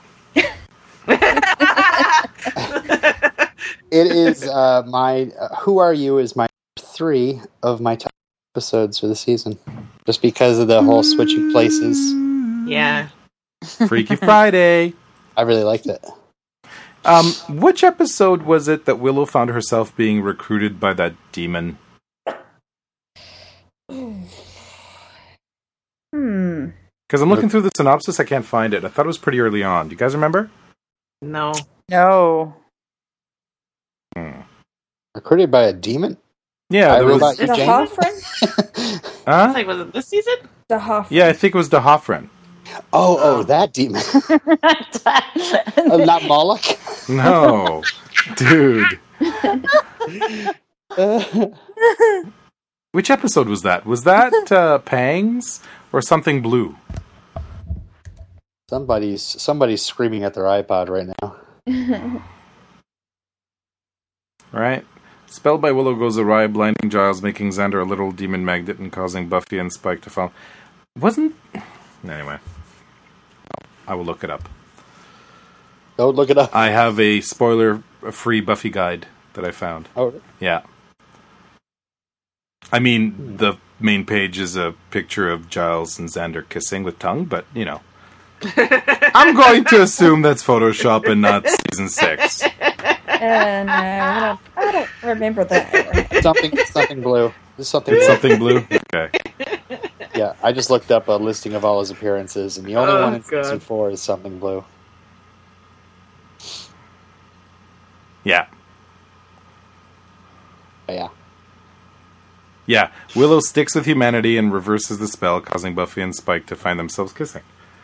It is uh, my uh, Who Are You is my three of my top episodes for the season. Just because of the whole switching places. Yeah. Freaky Friday. I really liked it. Um, which episode was it that Willow found herself being recruited by that demon? Hmm. Because I'm looking through the synopsis, I can't find it. I thought it was pretty early on. Do you guys remember? No. No. Recruited by a demon? Yeah, I there Robot was. The Jane? Hoffren? I was Huh? like, was it this season? The Hoffren. Yeah, I think it was the Hoffren. Oh, oh, that demon. Oh, not Moloch? No, dude. Uh, Which episode was that? Was that uh, Pangs or something blue? somebody's somebody's screaming at their iPod right now. Right? Spelled by Willow goes awry, blinding Giles, making Xander a little demon magnet and causing Buffy and Spike to fall. Wasn't... Anyway. I will look it up. Don't look it up. I have a spoiler-free Buffy guide that I found. Oh, Yeah. I mean, the main page is a picture of Giles and Xander kissing with tongue, but, you know. I'm going to assume that's Photoshop and not season six. Uh, no, I don't, I don't remember that. something, something blue. There's something It's blue. something blue? Okay. Yeah, I just looked up a listing of all his appearances, and the only Oh, one in God. season four is something blue. Yeah. But yeah. Yeah. Willow sticks with humanity and reverses the spell, causing Buffy and Spike to find themselves kissing.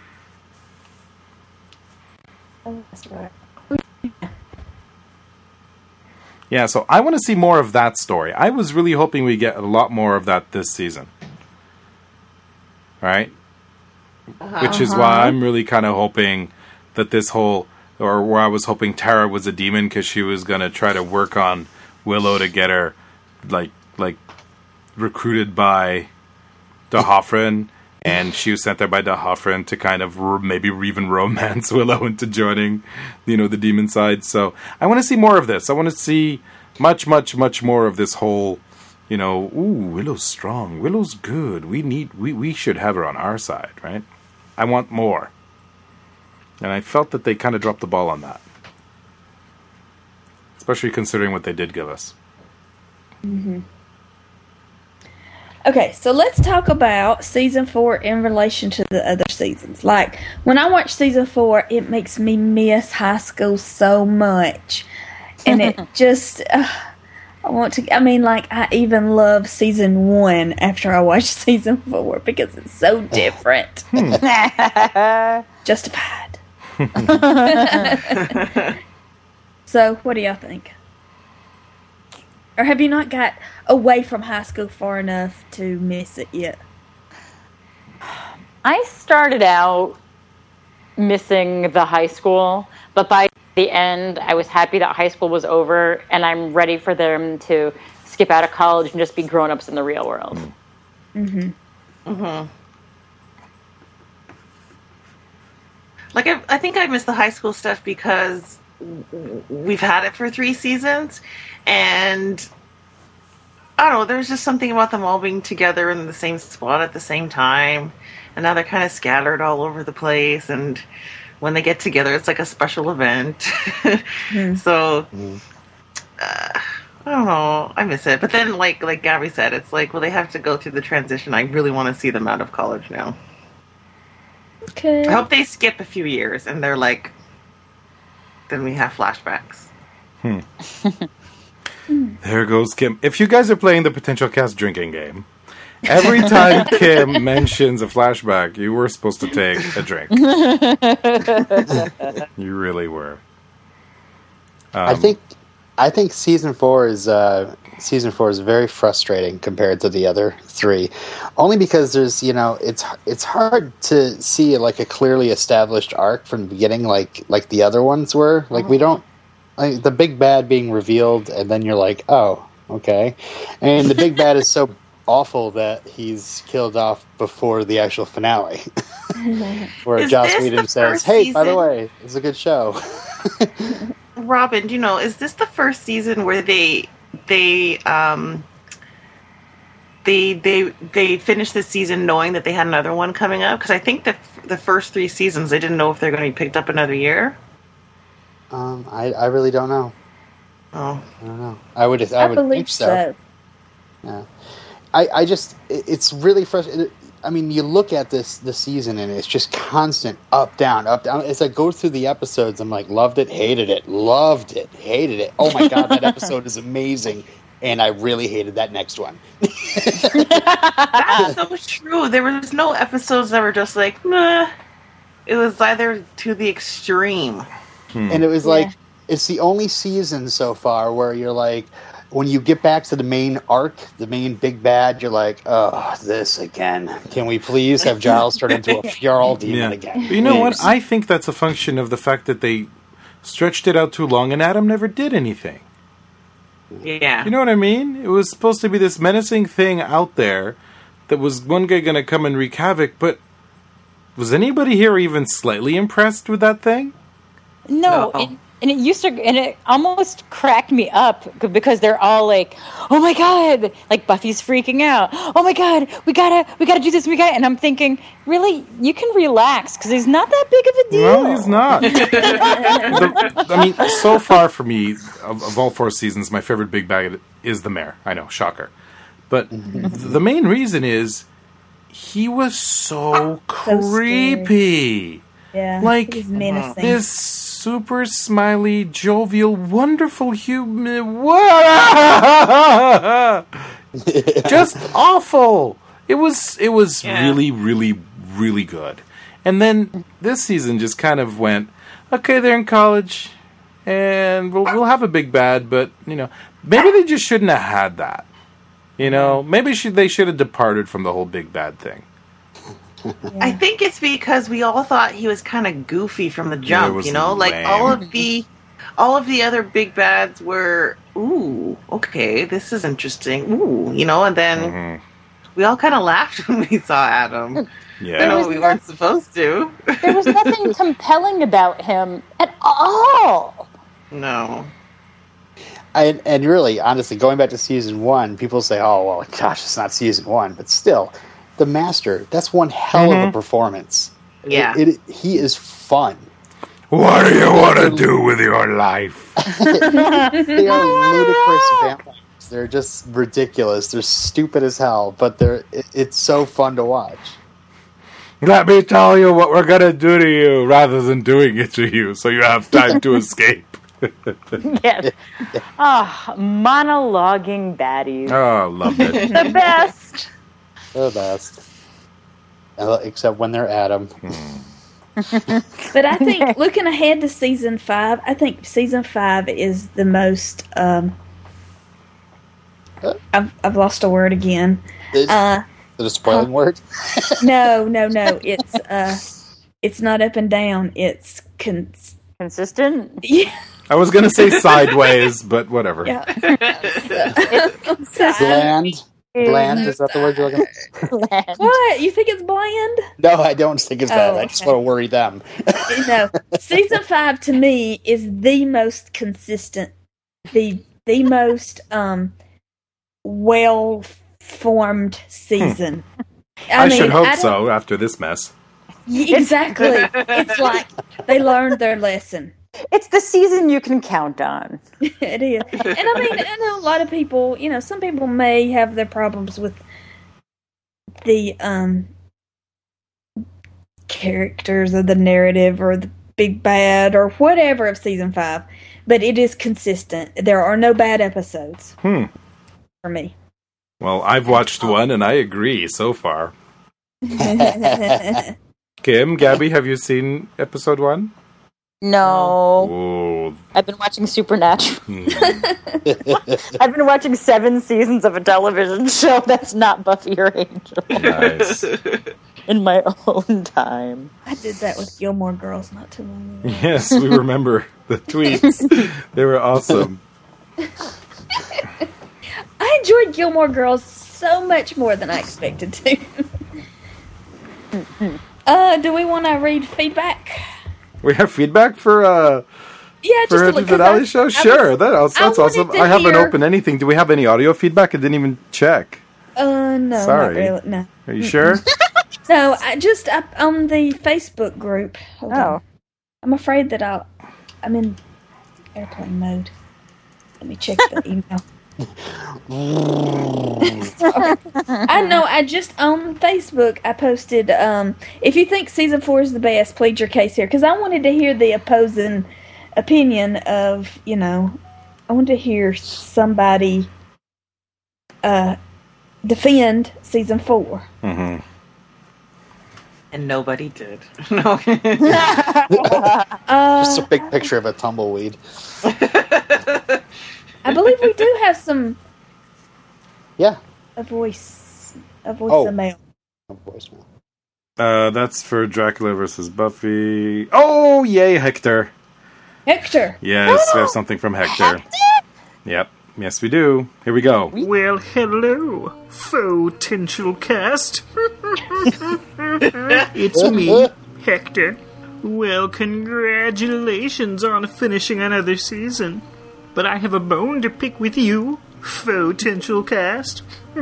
Yeah, so I want to see more of that story. I was really hoping we get a lot more of that this season. Right? Which is why I'm really kind of hoping that this whole, or where I was hoping Tara was a demon because she was going to try to work on Willow to get her, like, like recruited by the Hoffren, and she was sent there by the Hoffren to kind of r- maybe even romance Willow into joining, you know, the demon side. So I want to see more of this. I want to see much, much, much more of this whole, you know, ooh, Willow's strong, Willow's good. We need, we, we should have her on our side, right? I want more. And I felt that they kind of dropped the ball on that. Especially considering what they did give us. Mm-hmm. Okay, so let's talk about season four in relation to the other seasons. Like, when I watch season four, it makes me miss high school so much. And it just, uh, I want to, I mean, like, I even love season one after I watch season four because it's so different. Justified. So, what do y'all think? Or have you not got away from high school far enough to miss it yet? I started out missing the high school, but by the end, I was happy that high school was over, and I'm ready for them to skip out of college and just be grown-ups in the real world. Mm-hmm. Mm-hmm. Like, I, I think I miss the high school stuff because w- we've had it for three seasons, and I don't know, there's just something about them all being together in the same spot at the same time, and now they're kind of scattered all over the place, and when they get together, it's like a special event. Mm. So, Mm. uh, I don't know, I miss it. But then, like like Gabby said, it's like, well, they have to go through the transition. I really want to see them out of college now. Okay. I hope they skip a few years and they're like, then we have flashbacks. Hmm. There goes Kim. If you guys are playing the Potential Cast drinking game, every time Kim mentions a flashback, you were supposed to take a drink. You really were. Um, I think, I think season four is uh, season four is very frustrating compared to the other three, only because there's you know it's it's hard to see like a clearly established arc from the beginning, like like the other ones were. Like we don't like the big bad being revealed, and then you're like, oh, okay, and the big bad is so awful that he's killed off before the actual finale, where Is Joss this Whedon the says, first "Hey, by the season? way, it's a good show." Robin, do you know, is this the first season where they they um they they they finished the season knowing that they had another one coming up? Because I think the the first three seasons they didn't know if they're going to be picked up another year. Um, I I really don't know. Oh, I don't know. I would I, I, would believe think so. so. Yeah. I I just it- it's really frustrating. I mean, you look at this this season and it's just constant up down up down. As I go through the episodes, I'm like, loved it, hated it, loved it, hated it. Oh my god, that episode is amazing, and I really hated that next one. that's so true. There was no episodes that were just like, meh. It was either to the extreme. And it was like, it's the only season so far where you're like, when you get back to the main arc, the main big bad, you're like, oh, this again. Can we please have Giles turn into a Fjorl demon yeah. again? But you know what? Please. I think that's a function of the fact that they stretched it out too long and Adam never did anything. Yeah. You know what I mean? It was supposed to be this menacing thing out there that was one guy going to come and wreak havoc, but was anybody here even slightly impressed with that thing? No, No. and, and it used to, and it almost cracked me up because they're all like, "Oh my god!" Like Buffy's freaking out. "Oh my god, we gotta, we gotta do this, we gotta." And I'm thinking, really, you can relax because he's not that big of a deal. Well, he's not. The- I mean, so far for me, of, of all four seasons, my favorite big bad is the mayor. I know, shocker. But the main reason is he was so creepy. Yeah, Like, he's menacing. This super smiley, jovial, wonderful human. Just awful. It was. It was Yeah. really, really, really good. And then this season just kind of went, okay, they're in college, and we'll, we'll have a big bad, but you know, maybe they just shouldn't have had that. You know, maybe should, they should have departed from the whole big bad thing. I think it's because we all thought he was kind of goofy from the jump, was you know? Like lame. all of the all of the other big bads were, ooh, okay, this is interesting. Ooh, you know, and then Mm-hmm. we all kind of laughed when we saw Adam. I Yeah. know was we no- weren't supposed to. There was nothing compelling about him at all. No. And, and really, honestly, going back to season one, people say, oh, well, gosh, it's not season one. But still, the Master, that's one hell of a performance. Yeah. It, it, he is fun. What do you want to do with your life? They are ludicrous vampires. They're just ridiculous. They're stupid as hell, but they're it, it's so fun to watch. Let me tell you what we're going to do to you rather than doing it to you so you have time to escape. Yes. Ah, monologuing baddies. Oh, loved it. The best. They're the best. Uh, Except when they're Adam. But I think looking ahead to season five, I think season five is the most. Um, I've I've lost a word again. Is, Uh, is it a spoiling word? no, no, no. It's uh, it's not up and down. It's con- Consistent. yeah. I was going to say sideways, but whatever. yeah. Bland? Bland? Is that the word you're looking for? What? You think it's bland? No, I don't think it's that. Oh, I just okay. want to worry them. No. Season five to me is the most consistent, the the most um well formed season. I, should hope I don't- so after this mess. Y- Exactly. It's like they learned their lesson. It's the season you can count on. It is. And I mean, I know a lot of people, you know, some people may have their problems with the um characters or the narrative or the big bad or whatever of season five, but it is consistent. There are no bad episodes. Hmm. For me. Well, I've watched one and I agree so far. Kim, Gabby, have you seen episode one? No. Oh. I've been watching Supernatural. Hmm. I've been watching seven seasons of a television show that's not Buffy or Angel. Nice. In my own time. I did that with Gilmore Girls not too long ago. Yes, we remember the tweets. They were awesome. I enjoyed Gilmore Girls so much more than I expected to. uh, do we want to read feedback? We have feedback for uh Yeah, for just the a finale show. I Sure, was, that, that's, that's I awesome. wanted to I haven't hear- opened anything. Do we have any audio feedback? I didn't even check. Uh, no, Sorry. not really. No, Are you sure? no. I just up on the Facebook group. Hold Oh. on. I'm afraid that I'll. I'm in airplane mode. Let me check the email. Sorry. I know. I just on Facebook. I posted. Um, if you think season four is the best, plead your case here, because I wanted to hear the opposing opinion of. You know, I wanted to hear somebody uh, defend season four. Mm-hmm. And nobody did. No. Uh, Just a big picture of a tumbleweed. I believe we do have some Yeah. a voice a voice Oh. of mail. No voicemail. Uh, that's for Dracula versus Buffy. Oh, yay, Hector. Hector. Yes, we have something from Hector. Yep. Yes, we do. Here we go. Well, hello, potential cast. It's me, Hector. Well, congratulations on finishing another season. But I have a bone to pick with you, potential cast.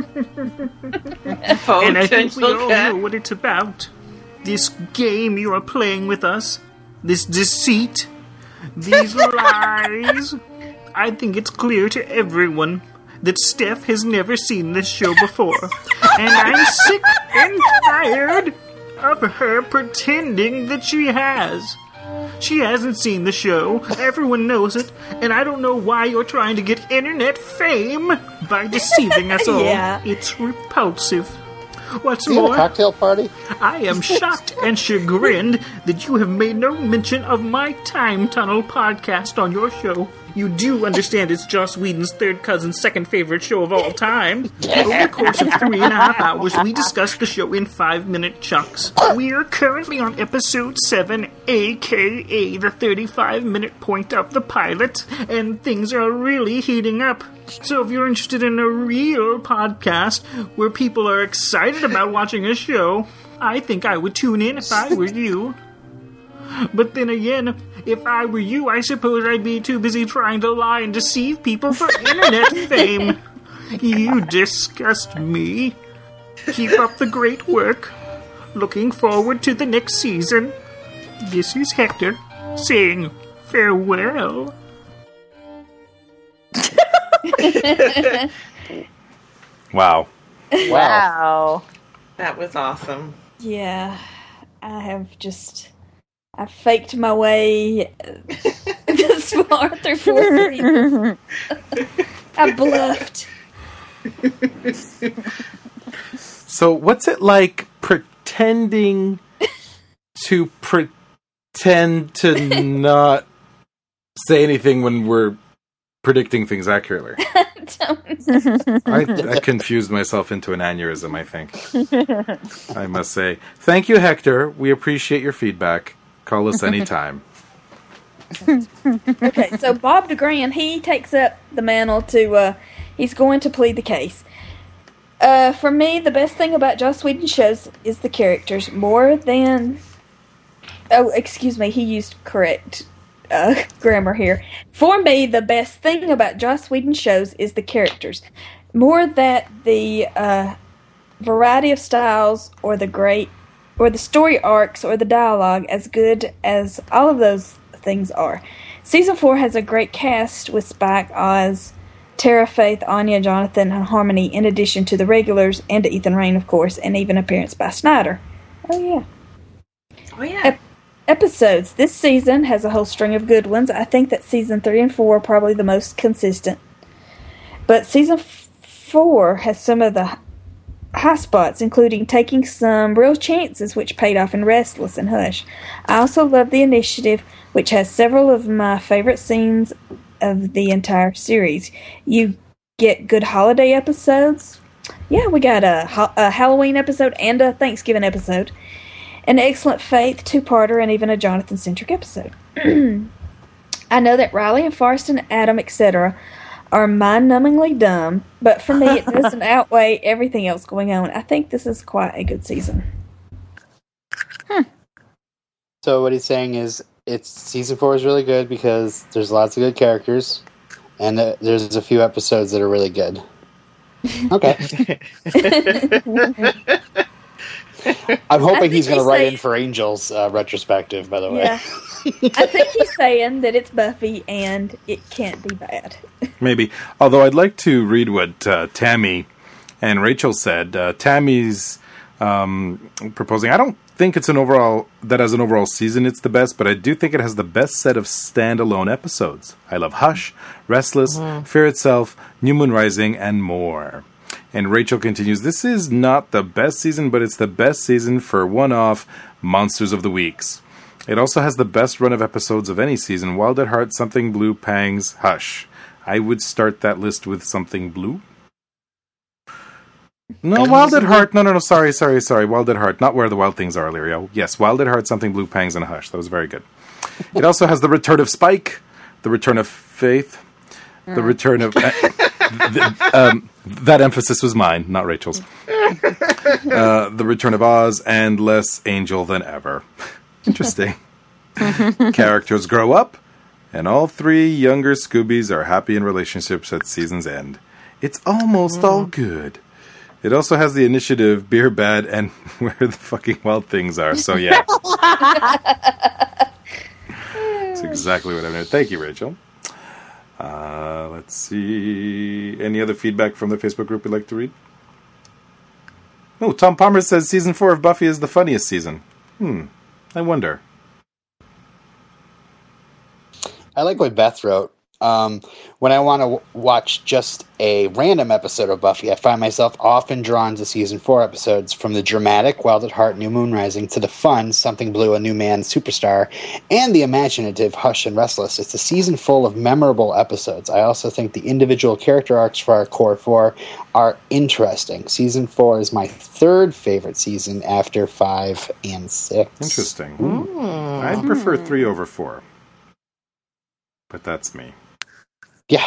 And I think we all know what it's about. This game you are playing with us, this deceit, these lies. I think it's clear to everyone that Steph has never seen this show before. And I'm sick and tired of her pretending that she has. She hasn't seen the show, everyone knows it, and I don't know why you're trying to get internet fame by deceiving us all. Yeah. It's repulsive. What's Do you have a more, cocktail party? I am shocked and chagrined that you have made no mention of my Time Tunnel podcast on your show. You do understand it's Joss Whedon's third cousin's second favorite show of all time. Over the course of three and a half hours, we discussed the show in five-minute chunks. We are currently on episode seven, aka the thirty-five minute point of the pilot, and things are really heating up. So if you're interested in a real podcast where people are excited about watching a show, I think I would tune in if I were you. But then again, if I were you, I suppose I'd be too busy trying to lie and deceive people for internet fame. You disgust me. Keep up the great work. Looking forward to the next season. This is Hector, saying farewell. Wow. Wow. That was awesome. Yeah, I have just I faked my way this far through four seasons. I bluffed. So, what's it like pretending to pretend to not say anything when we're predicting things accurately? I, I confused myself into an aneurysm, I think. I must say. Thank you, Hector. We appreciate your feedback. Call us anytime. Okay, so Bob DeGran, he takes up the mantle to, uh, he's going to plead the case. Uh, for me, the best thing about Joss Whedon shows is the characters. More than... Oh, excuse me, he used correct uh, grammar here. For me, the best thing about Joss Whedon shows is the characters. More that the uh, variety of styles or the great... or the story arcs or the dialogue, as good as all of those things are. Season four has a great cast with Spike, Oz, Tara, Faith, Anya, Jonathan, and Harmony, in addition to the regulars and to Ethan Rayne, of course, and even appearance by Snyder. Oh, yeah. Oh, yeah. episodes. This season has a whole string of good ones. I think that season three and four are probably the most consistent. But season f- four has some of the high spots, including taking some real chances, which paid off in Restless and Hush. I also love The Initiative, which has several of my favorite scenes of the entire series. You get good holiday episodes. Yeah, we got a, a Halloween episode and a Thanksgiving episode. An excellent Faith two-parter and even a Jonathan-centric episode. I know that Riley and Forrest and Adam, et cetera are mind-numbingly dumb, but for me it doesn't outweigh everything else going on. I think this is quite a good season. Hmm. So what he's saying is it's season four is really good because there's lots of good characters, and uh, there's a few episodes that are really good. Okay. I'm hoping he's going to write saying, in for Angel's uh, retrospective, by the way. Yeah. I think he's saying that it's Buffy and it can't be bad. Maybe. Although I'd like to read what uh, Tammy and Rachel said. Uh, Tammy's um, proposing, I don't think it's an overall, that as an overall season it's the best, but I do think it has the best set of standalone episodes. I love Hush, Restless, mm-hmm. Fear Itself, New Moon Rising, and more. And Rachel continues, this is not the best season, but it's the best season for one-off Monsters of the Weeks. It also has the best run of episodes of any season, Wild at Heart, Something Blue, Pangs, Hush. I would start that list with Something Blue. No, Wild at Heart, no, no, no, sorry, sorry, sorry, Wild at Heart, not Where the Wild Things Are, Lirio. Yes, Wild at Heart, Something Blue, Pangs, and Hush. That was very good. It also has the return of Spike, the return of Faith, the mm. return of... Uh, the, um, that emphasis was mine, not Rachel's. Uh, the Return of Oz, and less Angel than ever. Interesting. Characters grow up, and all three younger Scoobies are happy in relationships at season's end. It's almost mm. all good. It also has The Initiative, Beer Bad, and Where the Fucking Wild Things Are. So yeah. That's exactly what I'm doing. Thank you, Rachel. Uh, let's see. Any other feedback from the Facebook group you'd like to read? Oh, Tom Palmer says season four of Buffy is the funniest season. Hmm. I wonder. I like what Beth wrote. Um, when I want to w- watch just a random episode of Buffy, I find myself often drawn to season four episodes, from the dramatic Wild at Heart, New Moon Rising, to the fun Something Blue, A New Man, Superstar, and the imaginative Hush and Restless. It's a season full of memorable episodes. I also think the individual character arcs for our core four are interesting. Season four is my third favorite season after five and six. Interesting. Mm. I'd prefer three over four. But that's me. Yeah.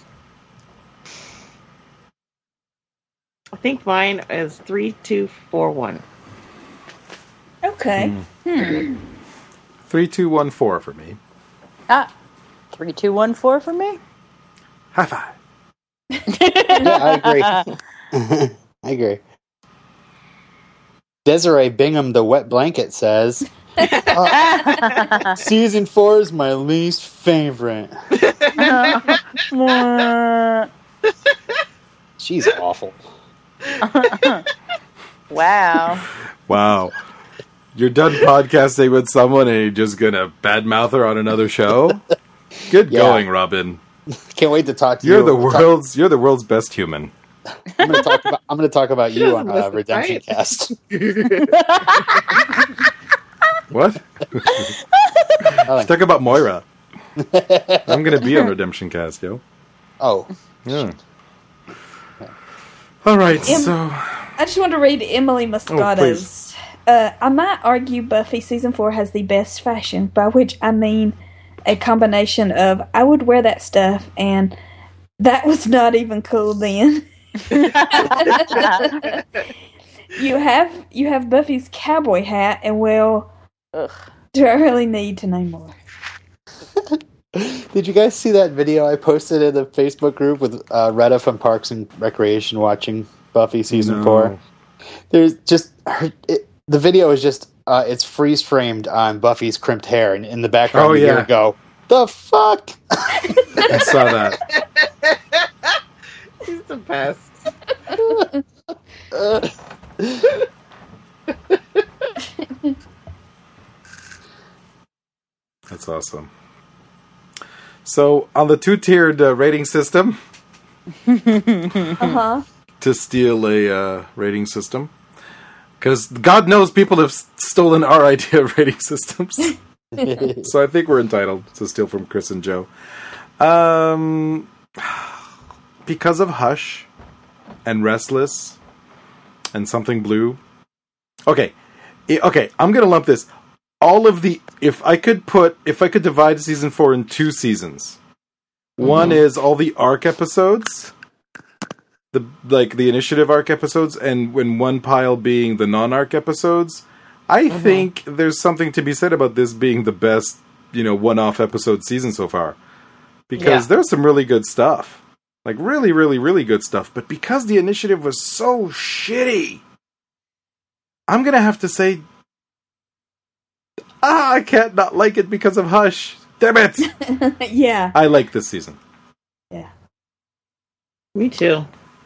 I think mine is three, two, four, one. Okay. Mm. Hmm. Three, two, one, four for me. Ah, three, two, one, four for me. High five. Yeah, I agree. I agree. Desiree Bingham, the wet blanket, says, uh, season four is my least favorite. She's awful. Wow. Wow. You're done podcasting with someone and you're just gonna badmouth her on another show? Good yeah. going, Robin. Can't wait to talk to you're you. The world's, talk- you're the world's best human. I'm going to talk about. I'm going to talk about you on uh, Redemption Cast. What? Let's talk about Moira. I'm going to be on Redemption Cast, yo. Oh, yeah. All right, em- so I just want to read Emily Moscato's. Oh, uh, I might argue Buffy season four has the best fashion, by which I mean a combination of I would wear that stuff and that was not even cool then. you have you have Buffy's cowboy hat, and well, ugh, do I really need to name more? Did you guys see that video I posted in the Facebook group with uh, Retta from Parks and Recreation watching Buffy season no. four? There's just her, it, the video is just uh, it's freeze framed on Buffy's crimped hair, and in the background, oh, you yeah. hear go, "The fuck." I saw that. He's the best. That's awesome. So, on the two-tiered uh, rating system, Uh-huh. to steal a uh, rating system, because God knows people have s- stolen our idea of rating systems. So I think we're entitled to steal from Chris and Joe. Um, because of Hush and Restless and Something Blue. Okay, I- okay, I'm gonna lump this. All of the if I could put if I could divide season four in two seasons. Mm-hmm. One is all the arc episodes, the like the initiative arc episodes, and when one pile being the non-arc episodes. I mm-hmm. think there's something to be said about this being the best, you know, one-off episode season so far. Because yeah. there's some really good stuff. Like, really, really, really good stuff. But because the initiative was so shitty, I'm going to have to say, ah, I can't not like it because of Hush. Damn it! Yeah. I like this season. Yeah. Me too.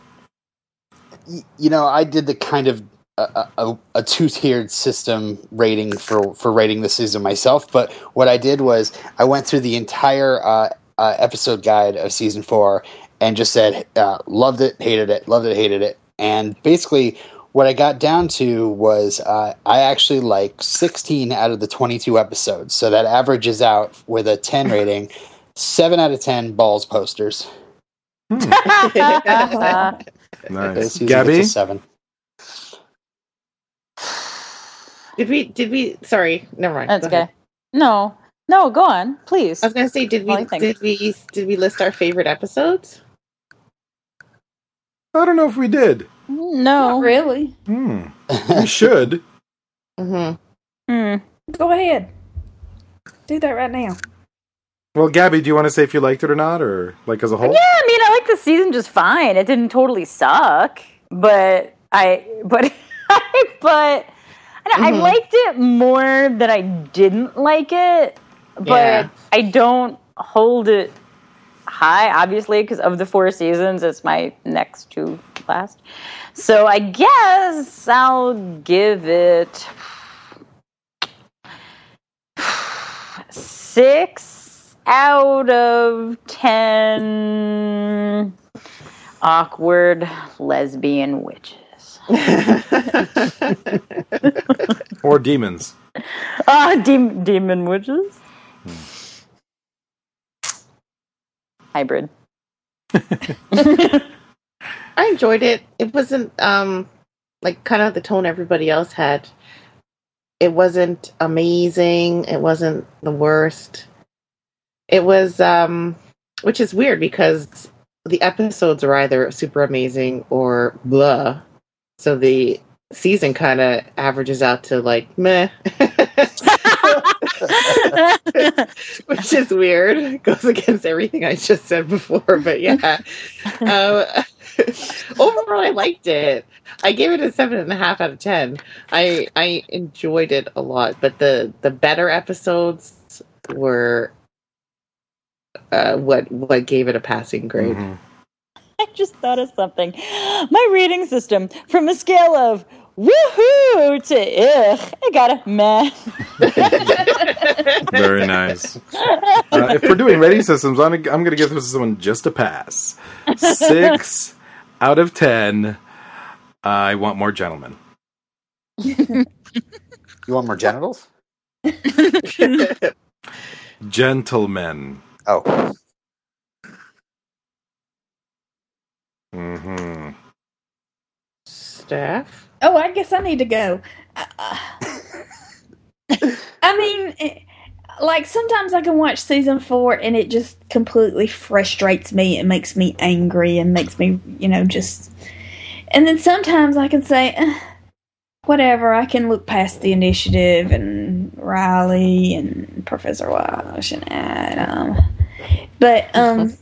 You know, I did the kind of A, a, a two-tiered system rating for, for rating this season myself, but what I did was I went through the entire uh, uh, episode guide of season four and just said, uh, loved it, hated it, loved it, hated it, and basically what I got down to was uh, I actually like sixteen out of the twenty-two episodes, so that averages out with a ten rating, seven out of ten balls posters. Hmm. Nice. Gabby? seven. Did we, did we, sorry, never mind. That's okay. No, no, go on, please. I was going to say, did we, did we, did we list our favorite episodes? I don't know if we did. No. Not really. Hmm. We should. Mm-hmm. Hmm. Go ahead. Do that right now. Well, Gabby, do you want to say if you liked it or not, or like as a whole? Yeah, I mean, I liked the season just fine. It didn't totally suck, but I, but, but... Mm-hmm. I liked it more than I didn't like it, but yeah. I don't hold it high, obviously, because of the four seasons. It's my next to last. So I guess I'll give it six out of ten awkward lesbian witches. Or demons. Ah, de- demon witches. Hmm. Hybrid. I enjoyed it. It wasn't um like kind of the tone everybody else had. It wasn't amazing. It wasn't the worst. It was um which is weird because the episodes are either super amazing or blah. So the season kind of averages out to like meh. Which is weird. It goes against everything I just said before, but yeah. um, overall, I liked it. I gave it a seven and a half out of ten. I I enjoyed it a lot, but the, the better episodes were uh, what what gave it a passing grade. Mm-hmm. I just thought of something. My rating system, from a scale of woohoo to ugh, I got a meh. Very nice. Uh, if we're doing rating systems, I'm, I'm going to give this one just a pass. Six out of ten. I want more gentlemen. You want more genitals? Gentlemen. Oh. Mm-hmm. Staff? Oh, I guess I need to go. Uh, I mean, it, like, sometimes I can watch season four and it just completely frustrates me and makes me angry and makes me, you know, just... And then sometimes I can say, eh, whatever, I can look past the initiative and Riley and Professor Wash and Adam. But, um...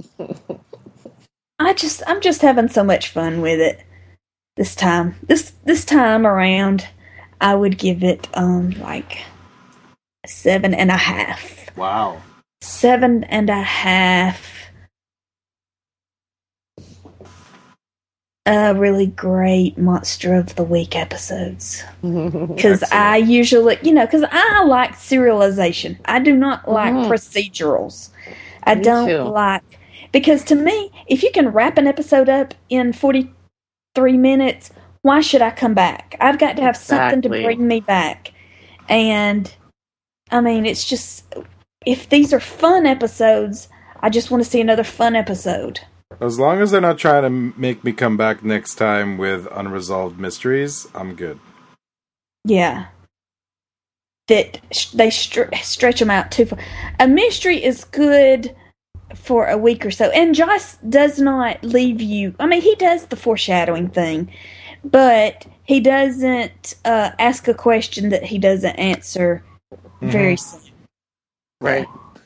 I just, I'm just having so much fun with it this time. This this time around, I would give it um like seven and a half. Wow. Seven and a half. uh, really great Monster of the Week episodes. Because I usually, you know, because I like serialization. I do not like Mhm. procedurals. I Me don't too. like, because to me, if you can wrap an episode up in forty-three minutes, why should I come back? I've got to have something to Exactly. bring me back. And, I mean, it's just, if these are fun episodes, I just want to see another fun episode. As long as they're not trying to m- make me come back next time with unresolved mysteries, I'm good. Yeah. That sh- they str- stretch them out too far. A mystery is good for a week or so. And Joss does not leave you. I mean, he does the foreshadowing thing, but he doesn't uh, ask a question that he doesn't answer very soon. Right.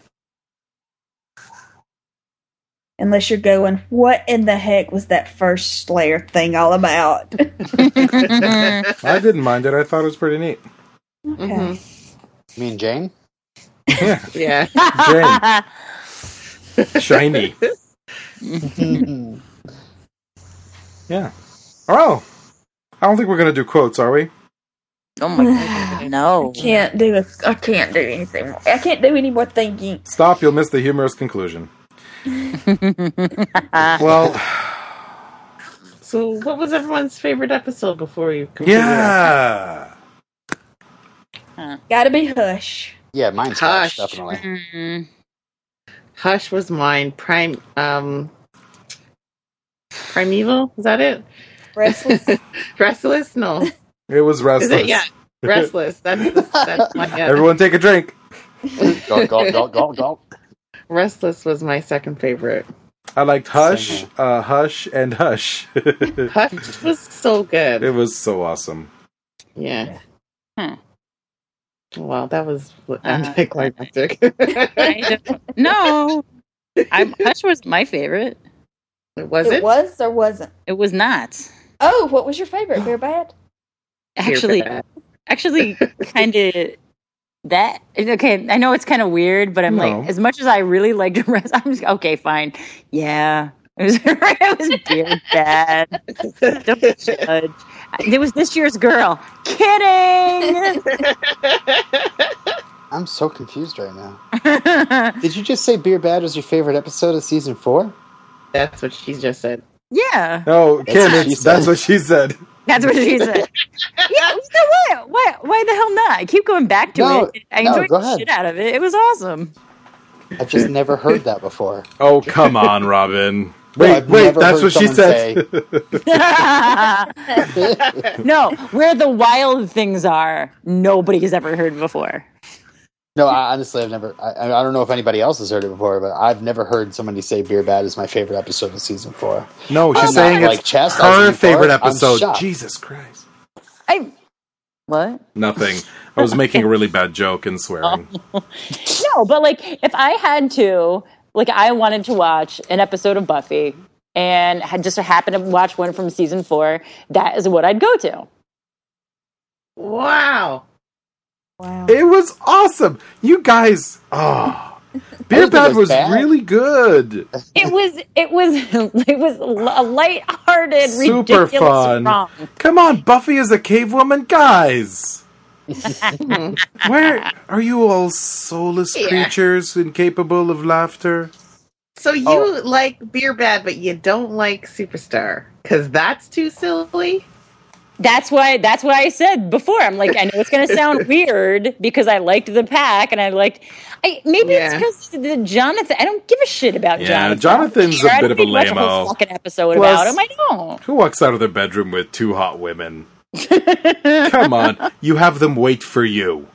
Unless you're going, what in the heck was that first Slayer thing all about? I didn't mind it. I thought it was pretty neat. Okay. Mhm. You mean Jane? Yeah. Yeah. Jane. Shiny. Yeah. Oh. I don't think we're going to do quotes, are we? Oh my god, no. I can't do a, I can't do anything more. I can't do any more thinking. Stop, you'll miss the humorous conclusion. Well, So, what was everyone's favorite episode before you? completed yeah. Gotta be Hush. Yeah, mine's Hush. Hush, definitely. Mm, it? Hush was mine. Prime, um, Primeval. Is that it? Restless. Restless? No. It was Is restless. it? Yeah. Restless. That's the, that's my. Yeah. Everyone take a drink. Go, go, go, go, go. Restless was my second favorite. I liked Hush, Same uh, Hush, and Hush. It Hush was so good. was so awesome. Yeah. Hmm. Wow, that was Uh, anticlimactic. I don't- no. I'm, Hush was my favorite. was it, it? was or wasn't? It was not. Oh, what was your favorite? Bear Bad? Actually, Bad. actually, kind of that. Okay, I know it's kind of weird, but I'm No. like, as much as I really liked the rest, I'm just okay, fine. Yeah, it was it was very bad. Don't judge. It was this year's girl. Kidding. I'm so confused right now. Did you just say Beer Bad was your favorite episode of season four? That's what she just said. Yeah, No, Kim, what she it's, that's said. what she said. that's what she said. Yeah, so what? Why? Why the hell not? I keep going back to No, it. I no, enjoyed go the ahead. shit out of it. It was awesome. I've just never heard that before. Oh, come on, Robin. No, Wait, I've wait, never that's heard what she someone said. No, where the wild things are, nobody has ever heard before. No, I, honestly, I've never. I, I don't know if anybody else has heard it before, but I've never heard somebody say Beer Bad is my favorite episode of season four. No, she's I'm saying not, it's like, chastising her you for favorite it. I'm episode. shocked. Jesus Christ. I what? Nothing. I was making a really bad joke and swearing. No, but like if I had to, like I wanted to watch an episode of Buffy and had just happened to watch one from season four, that is what I'd go to. Wow. Wow. It was awesome. You guys, oh, Beer think it Bad was was bad. really good. It was it was it was a lighthearted, Super ridiculous fun. wrong. Come on, Buffy is a cave woman, guys. Where are you all soulless Yeah. creatures incapable of laughter? So you Oh. like Beer Bad, but you don't like Superstar because that's too silly. That's why that's why I said before. I'm like, I know it's gonna sound weird because I liked the pack and I liked I maybe Yeah. it's because the Jonathan I don't give a shit about Yeah, Jonathan. Jonathan's a I bit don't of a need to watch lame-o. whole fucking episode Plus- about him. I don't. Who walks out of their bedroom with two hot women? Come on, you have them wait for you.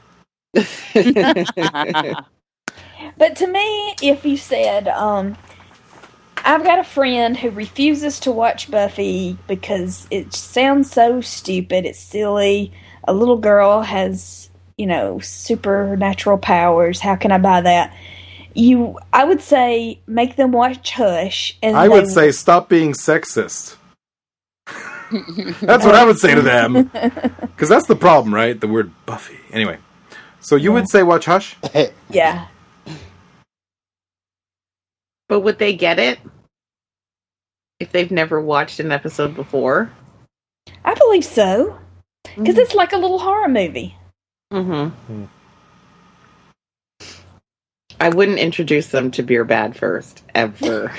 But to me, if you said, um, I've got a friend who refuses to watch Buffy because it sounds so stupid, it's silly. A little girl has, you know, supernatural powers. How can I buy that? You, I would say, make them watch Hush. And I would they- say stop being sexist. That's what I would say to them. Because that's the problem, right? The word Buffy. Anyway. So you would say watch Hush? yeah. But would they get it? if they've never watched an episode before. I believe so. Because Mm. it's like a little horror movie. Mm-hmm. I wouldn't introduce them to Beer Bad first, ever.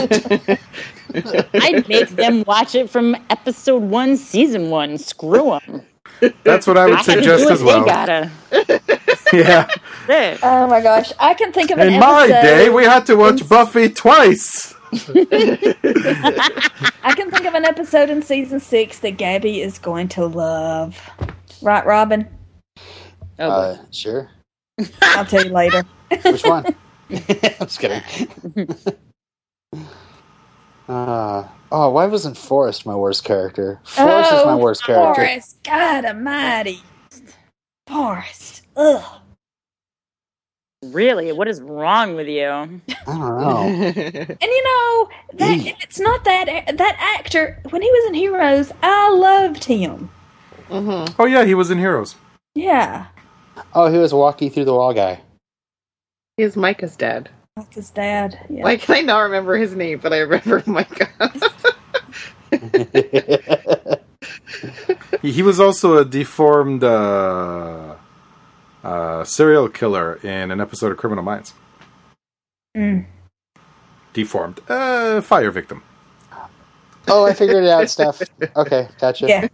I'd make them watch it from episode one, season one. Screw them. That's what I would suggest as well. They gotta. Yeah. There. Oh my gosh. I can think of an In my episode- day, we had to watch Buffy twice. I can think of an episode in season six that Gabby is going to love. Right, Robin? Oh, Uh, sure. I'll tell you later. Which one? I'm just kidding. Uh, oh, why wasn't Forrest my worst character? Forrest is my worst character. Forrest, God almighty. Forrest. Ugh. really? What is wrong with you? I don't know. And you know, that Eee. it's not that that actor, when he was in Heroes, I loved him. Mm-hmm. Oh, yeah, he was in Heroes. Yeah. Oh, he was walking through the wall guy. He's Micah's dad. That's his dad. Yeah. Why can I not remember his name, but I remember Micah. He he was also a deformed uh, uh, serial killer in an episode of Criminal Minds. Mm. Deformed. Uh, fire victim. Oh, I figured it out, Steph. Okay, gotcha. Yeah.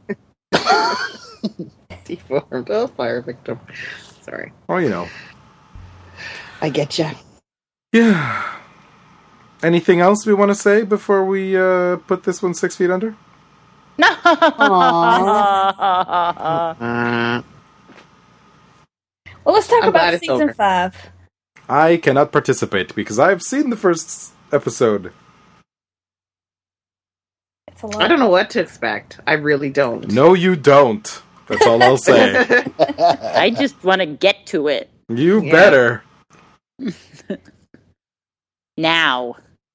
Deformed. Oh, fire victim. Sorry. Oh, you know. I get ya. Yeah. Anything else we want to say before we uh, put this one six feet under? No. Uh, Well, let's talk I'm glad about it's season over. five. I cannot participate because I've seen the first episode. It's a lot. I don't know what to expect. I really don't. No, you don't. That's all I'll say. I just want to get to it You Yeah. better. now.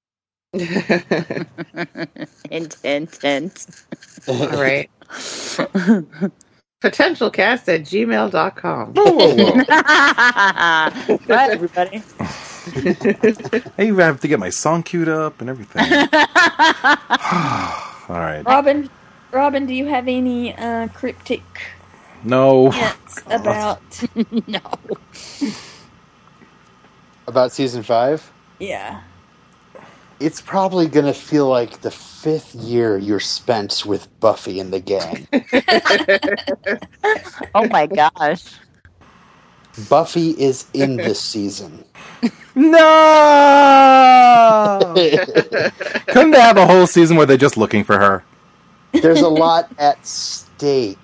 Hint, hint, hint. All right. Potentialcast at gmail dot com. Whoa, whoa, whoa. Bye, everybody. I even have to get my song queued up and everything. All right. Robin, Robin, do you have any uh, cryptic No. hints about? No. About season five? Yeah. It's probably going to feel like the fifth year you're spent with Buffy and the gang. Oh my gosh. Buffy is in this season. No! Couldn't they have a whole season where they're just looking for her? There's a lot at stake.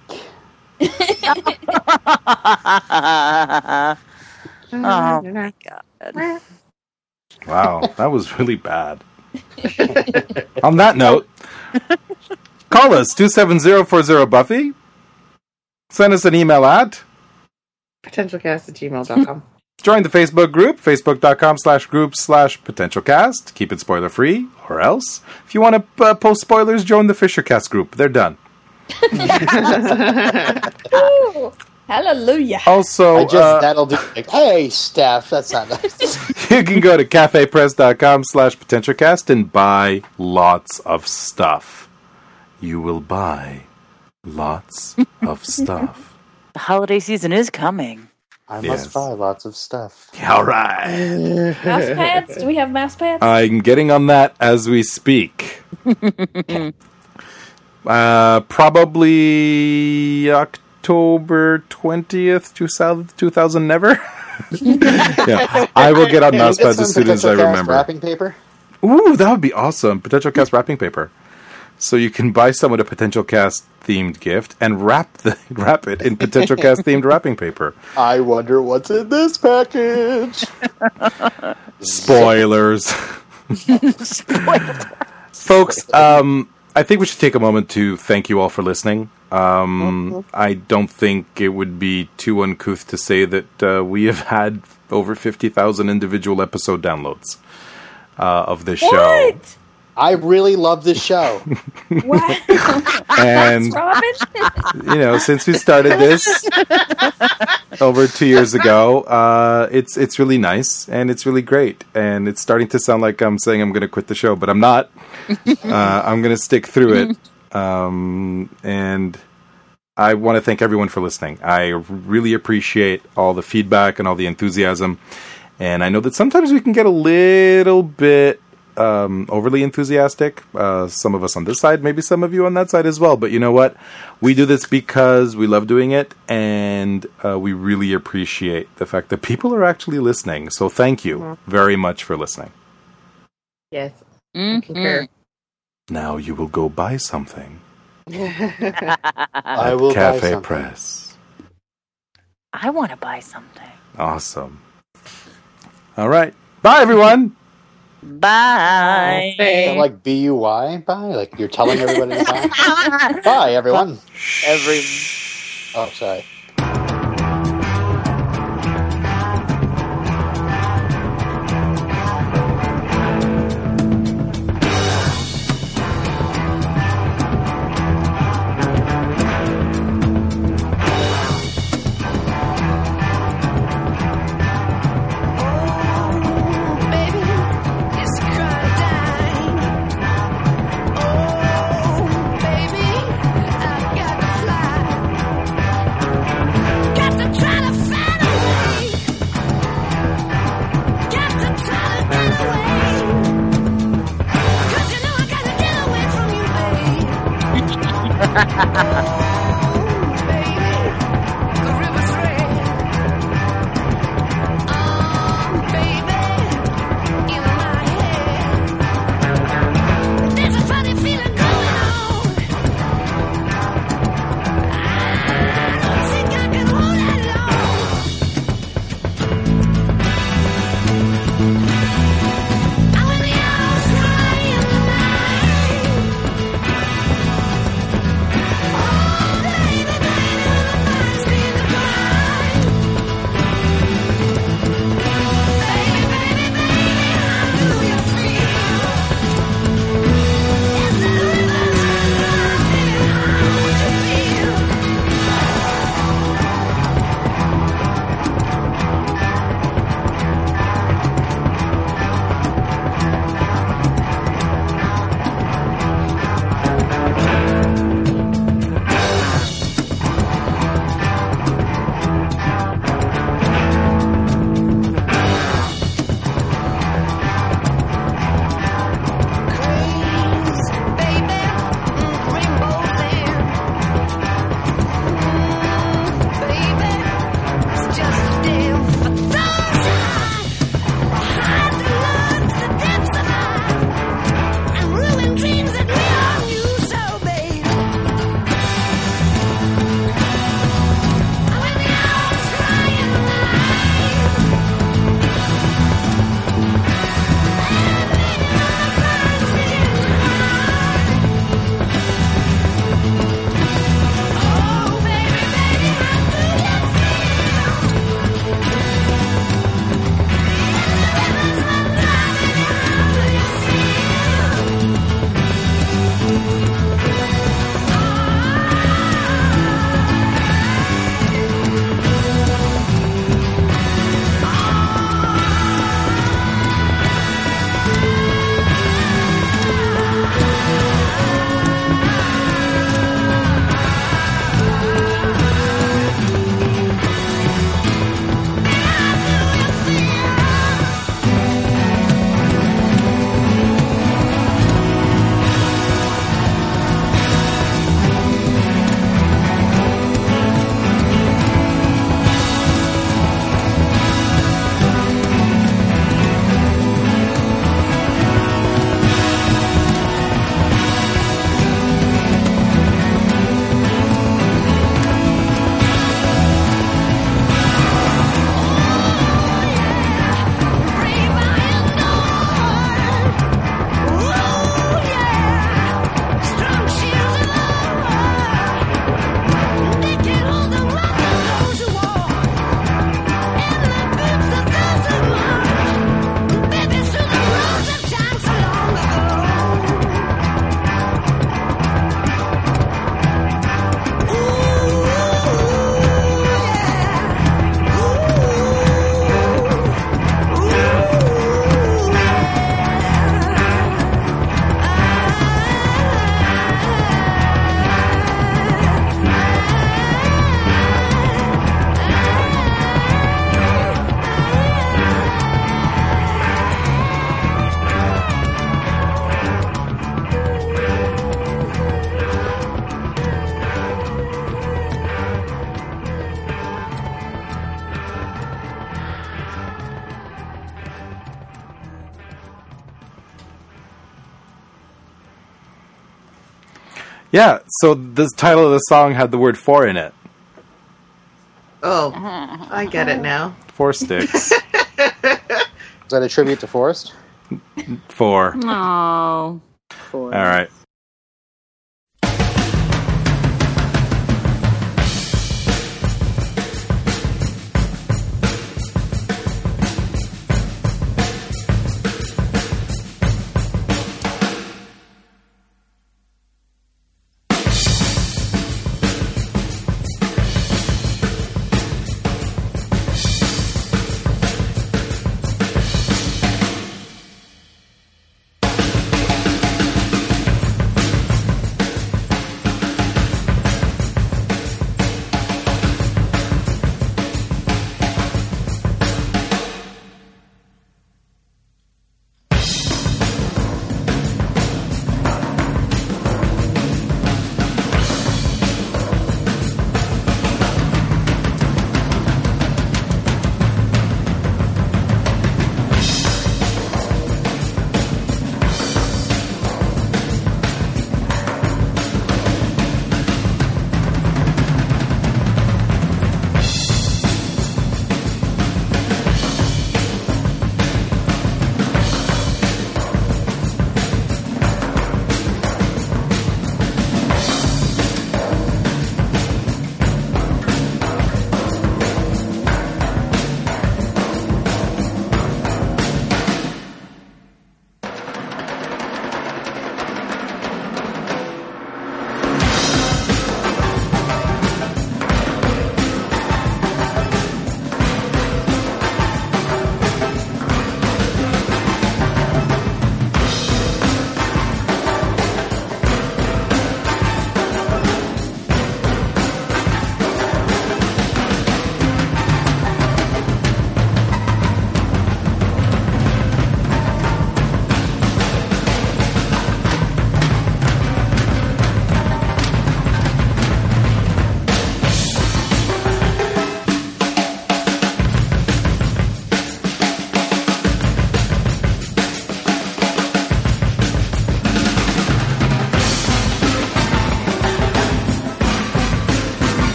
Oh my god. Wow, that was really bad. On that note, call us two seven zero four zero Buffy. Send us an email at. Potentialcast at gmail dot com. Join the Facebook group, facebook.com slash group slash potentialcast. Keep it spoiler free, or else, if you want to uh, post spoilers, join the Fishercast group. They're done. Ooh, hallelujah. Also, I just, uh, that'll do. Like, hey, Steph, that's not nice. you can go to cafepress.com slash potentialcast and buy lots of stuff. You will buy lots of stuff. The holiday season is coming. I Yes. must buy lots of stuff. All right. Mouse pads? Do we have mouse pads? I'm getting on that as we speak. uh, probably October twentieth, two thousand never. Yeah, I will get on Can we mouse get pads some as soon as I Potential Cast remember. Wrapping paper? Ooh, that would be awesome. Potential Cast wrapping paper. So you can buy someone a Potential Cast themed gift and wrap the wrap it in Potential Cast themed wrapping paper. I wonder what's in this package. Spoilers. Folks, um, I think we should take a moment to thank you all for listening. Um, I don't think it would be too uncouth to say that uh, we have had over fifty thousand individual episode downloads uh, of this show. What? I really love this show. What? And Robin? you know, since we started this over two years ago, uh, it's it's really nice and it's really great. And it's starting to sound like I'm saying I'm going to quit the show, but I'm not. Uh, I'm going to stick through it. Um, and I want to thank everyone for listening. I really appreciate all the feedback and all the enthusiasm. And I know that sometimes we can get a little bit um, overly enthusiastic. Uh, some of us on this side, maybe some of you on that side as well. But you know what? We do this because we love doing it. And uh, we really appreciate the fact that people are actually listening. So thank you very much for listening. Yes. Mhm. Concur. Now you will go buy something. I will buy Cafe something. Press. I want to buy something. Awesome. All right. Bye, everyone. Bye. Is that like B U Y? Bye? Like you're telling everybody to bye? Bye, everyone. Every. Oh, sorry. Oh, baby, I got to fly. Yeah, so the title of the song had the word four in it. Oh, I get it now. Four sticks. Is that a tribute to Forrest? Four. Oh. All right.